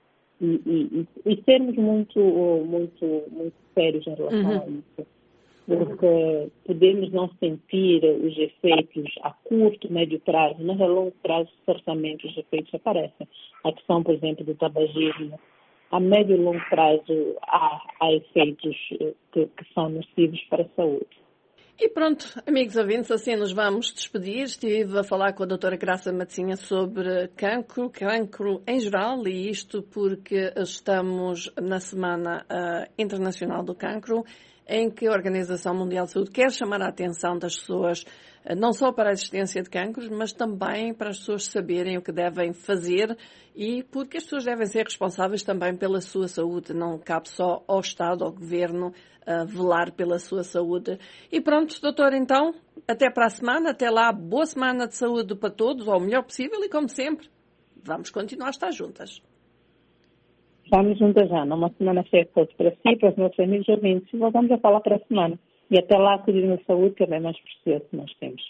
e sermos muito sérios em relação a isso. Porque podemos não sentir os efeitos a curto, médio prazo, mas a longo prazo certamente os efeitos aparecem. A questão, por exemplo, do tabagismo, a médio e longo prazo há efeitos que são nocivos para a saúde. E pronto, amigos ouvintes, assim nos vamos despedir. Estive a falar com a doutora Graça Matosinha sobre cancro em geral, e isto porque estamos na Semana Internacional do Cancro, em que a Organização Mundial de Saúde quer chamar a atenção das pessoas não só para a existência de cancros, mas também para as pessoas saberem o que devem fazer, e porque as pessoas devem ser responsáveis também pela sua saúde. Não cabe só ao Estado, ao Governo, velar pela sua saúde. E pronto, doutor, então, até para a semana. Até lá, boa semana de saúde para todos, ao melhor possível, e como sempre, vamos continuar a estar juntas. Estamos juntas já, numa semana cheia de todos para si, para os nossos amigos ouvintes, e voltamos a falar para a semana. E até lá, cuidem da saúde, que é bem mais precioso que nós temos.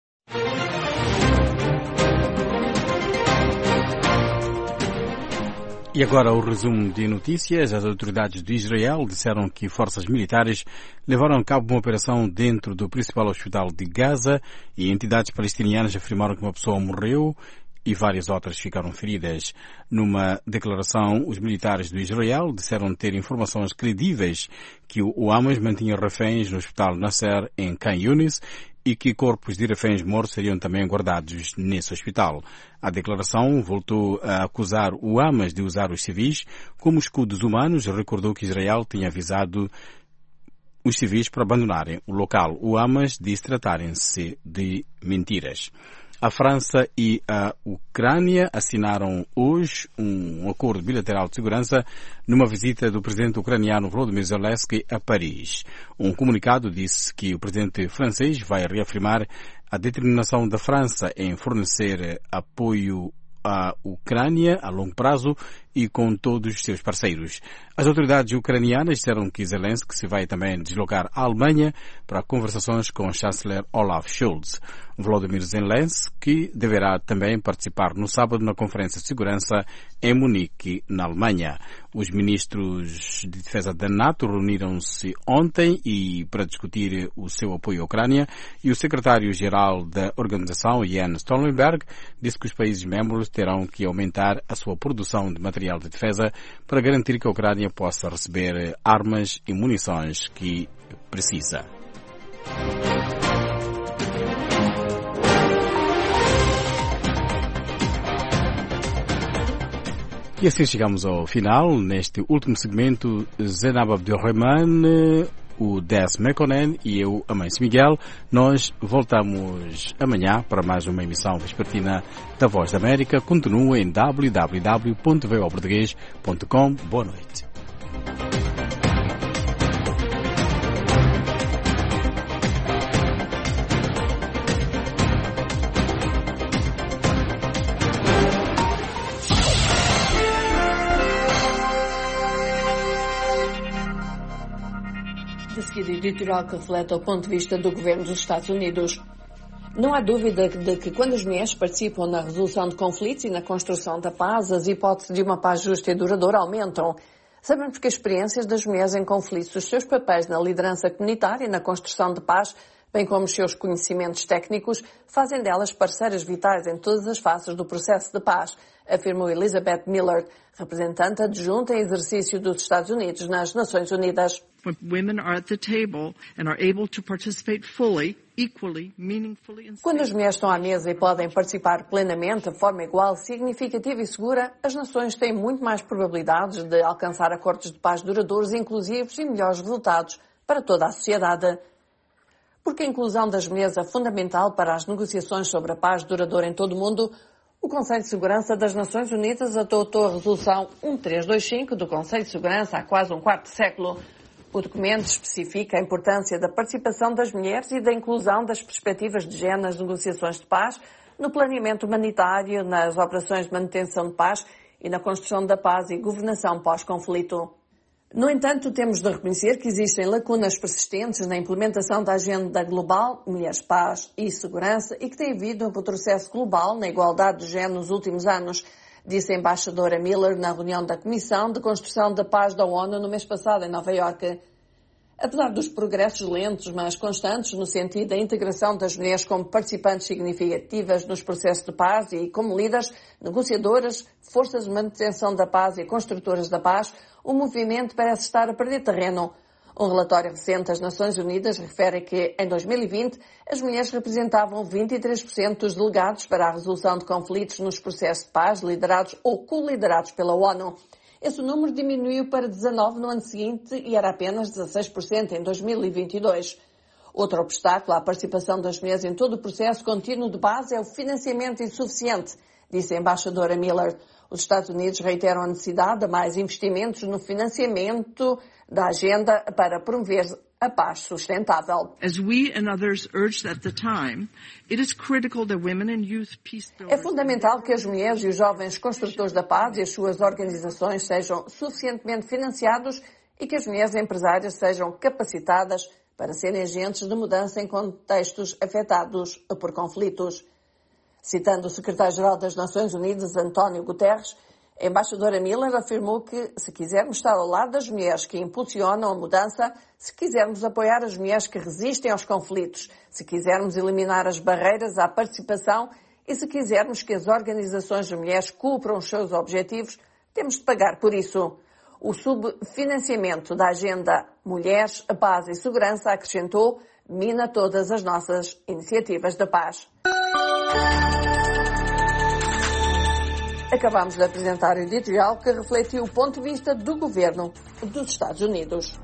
E agora o resumo de notícias. As autoridades de Israel disseram que forças militares levaram a cabo uma operação dentro do principal hospital de Gaza, e entidades palestinianas afirmaram que uma pessoa morreu e várias outras ficaram feridas. Numa declaração, os militares do Israel disseram ter informações credíveis que o Hamas mantinha reféns no hospital Nasser, em Khan Yunis, e que corpos de reféns mortos seriam também guardados nesse hospital. A declaração voltou a acusar o Hamas de usar os civis como escudos humanos e recordou que Israel tinha avisado os civis para abandonarem o local. O Hamas disse tratarem-se de mentiras. A França e a Ucrânia assinaram hoje um acordo bilateral de segurança numa visita do presidente ucraniano Volodymyr Zelensky a Paris. Um comunicado disse que o presidente francês vai reafirmar a determinação da França em fornecer apoio à Ucrânia a longo prazo e com todos os seus parceiros. As autoridades ucranianas disseram que Zelensky se vai também deslocar à Alemanha para conversações com o chanceler Olaf Scholz. Volodymyr Zelensky deverá também participar no sábado na Conferência de Segurança em Munique, na Alemanha. Os ministros de defesa da NATO reuniram-se ontem para discutir o seu apoio à Ucrânia e o secretário-geral da organização, Jens Stoltenberg, disse que os países membros terão que aumentar a sua produção de material de defesa para garantir que a Ucrânia possa receber armas e munições que precisa. E assim chegamos ao final. Neste último segmento, Zenab Abdelrahman, o Des Mekonnen e eu, Amâncio Miguel, nós voltamos amanhã para mais uma emissão vespertina da Voz da América. Continua em www.voaportugues.com. Boa noite. De seguida, editorial que reflete o ponto de vista do governo dos Estados Unidos. Não há dúvida de que quando as mulheres participam na resolução de conflitos e na construção da paz, as hipóteses de uma paz justa e duradoura aumentam. Sabemos que as experiências das mulheres em conflitos, os seus papéis na liderança comunitária e na construção de paz, bem como os seus conhecimentos técnicos, fazem delas parceiras vitais em todas as faces do processo de paz, afirmou Elizabeth Miller, representante adjunta em exercício dos Estados Unidos nas Nações Unidas. Quando as mulheres estão à mesa e podem participar plenamente, de forma igual, significativa e segura, as nações têm muito mais probabilidades de alcançar acordos de paz duradouros, inclusivos e melhores resultados para toda a sociedade. Porque a inclusão das mulheres é fundamental para as negociações sobre a paz duradoura em todo o mundo, o Conselho de Segurança das Nações Unidas adotou a Resolução 1325 do Conselho de Segurança há quase um quarto de século. O documento especifica a importância da participação das mulheres e da inclusão das perspectivas de género nas negociações de paz, no planeamento humanitário, nas operações de manutenção de paz e na construção da paz e governação pós-conflito. No entanto, temos de reconhecer que existem lacunas persistentes na implementação da Agenda Global, Mulheres, Paz e Segurança e que tem havido um retrocesso global na igualdade de género nos últimos anos, disse a embaixadora Miller na reunião da Comissão de Construção da Paz da ONU no mês passado em Nova Iorque. Apesar dos progressos lentos, mas constantes no sentido da integração das mulheres como participantes significativas nos processos de paz e como líderes, negociadoras, forças de manutenção da paz e construtoras da paz, o movimento parece estar a perder terreno. Um relatório recente das Nações Unidas refere que, em 2020, as mulheres representavam 23% dos delegados para a resolução de conflitos nos processos de paz liderados ou co-liderados pela ONU. Esse número diminuiu para 19% no ano seguinte e era apenas 16% em 2022. Outro obstáculo à participação das mulheres em todo o processo contínuo de base é o financiamento insuficiente, disse a embaixadora Miller. Os Estados Unidos reiteram a necessidade de mais investimentos no financiamento da agenda para promover a paz sustentável. É fundamental que as mulheres e os jovens construtores da paz e as suas organizações sejam suficientemente financiados e que as mulheres empresárias sejam capacitadas para serem agentes de mudança em contextos afetados por conflitos. Citando o secretário-geral das Nações Unidas, António Guterres, a embaixadora Miller afirmou que, se quisermos estar ao lado das mulheres que impulsionam a mudança, se quisermos apoiar as mulheres que resistem aos conflitos, se quisermos eliminar as barreiras à participação e se quisermos que as organizações de mulheres cumpram os seus objetivos, temos de pagar por isso. O subfinanciamento da agenda Mulheres, Paz e Segurança, acrescentou, mina todas as nossas iniciativas de paz. Acabamos de apresentar o editorial que refletiu o ponto de vista do governo dos Estados Unidos.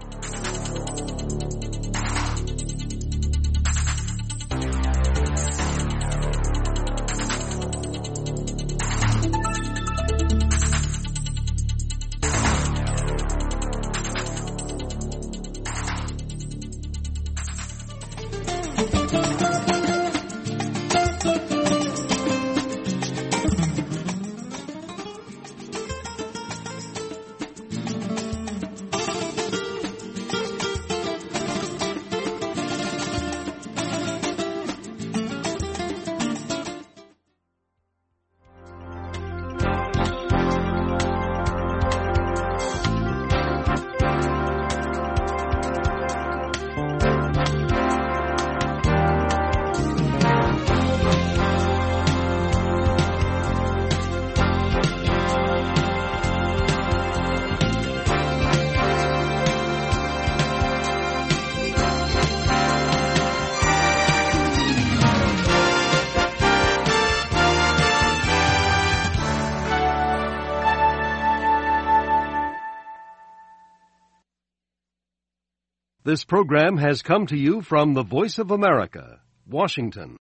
This program has come to you from the Voice of America, Washington.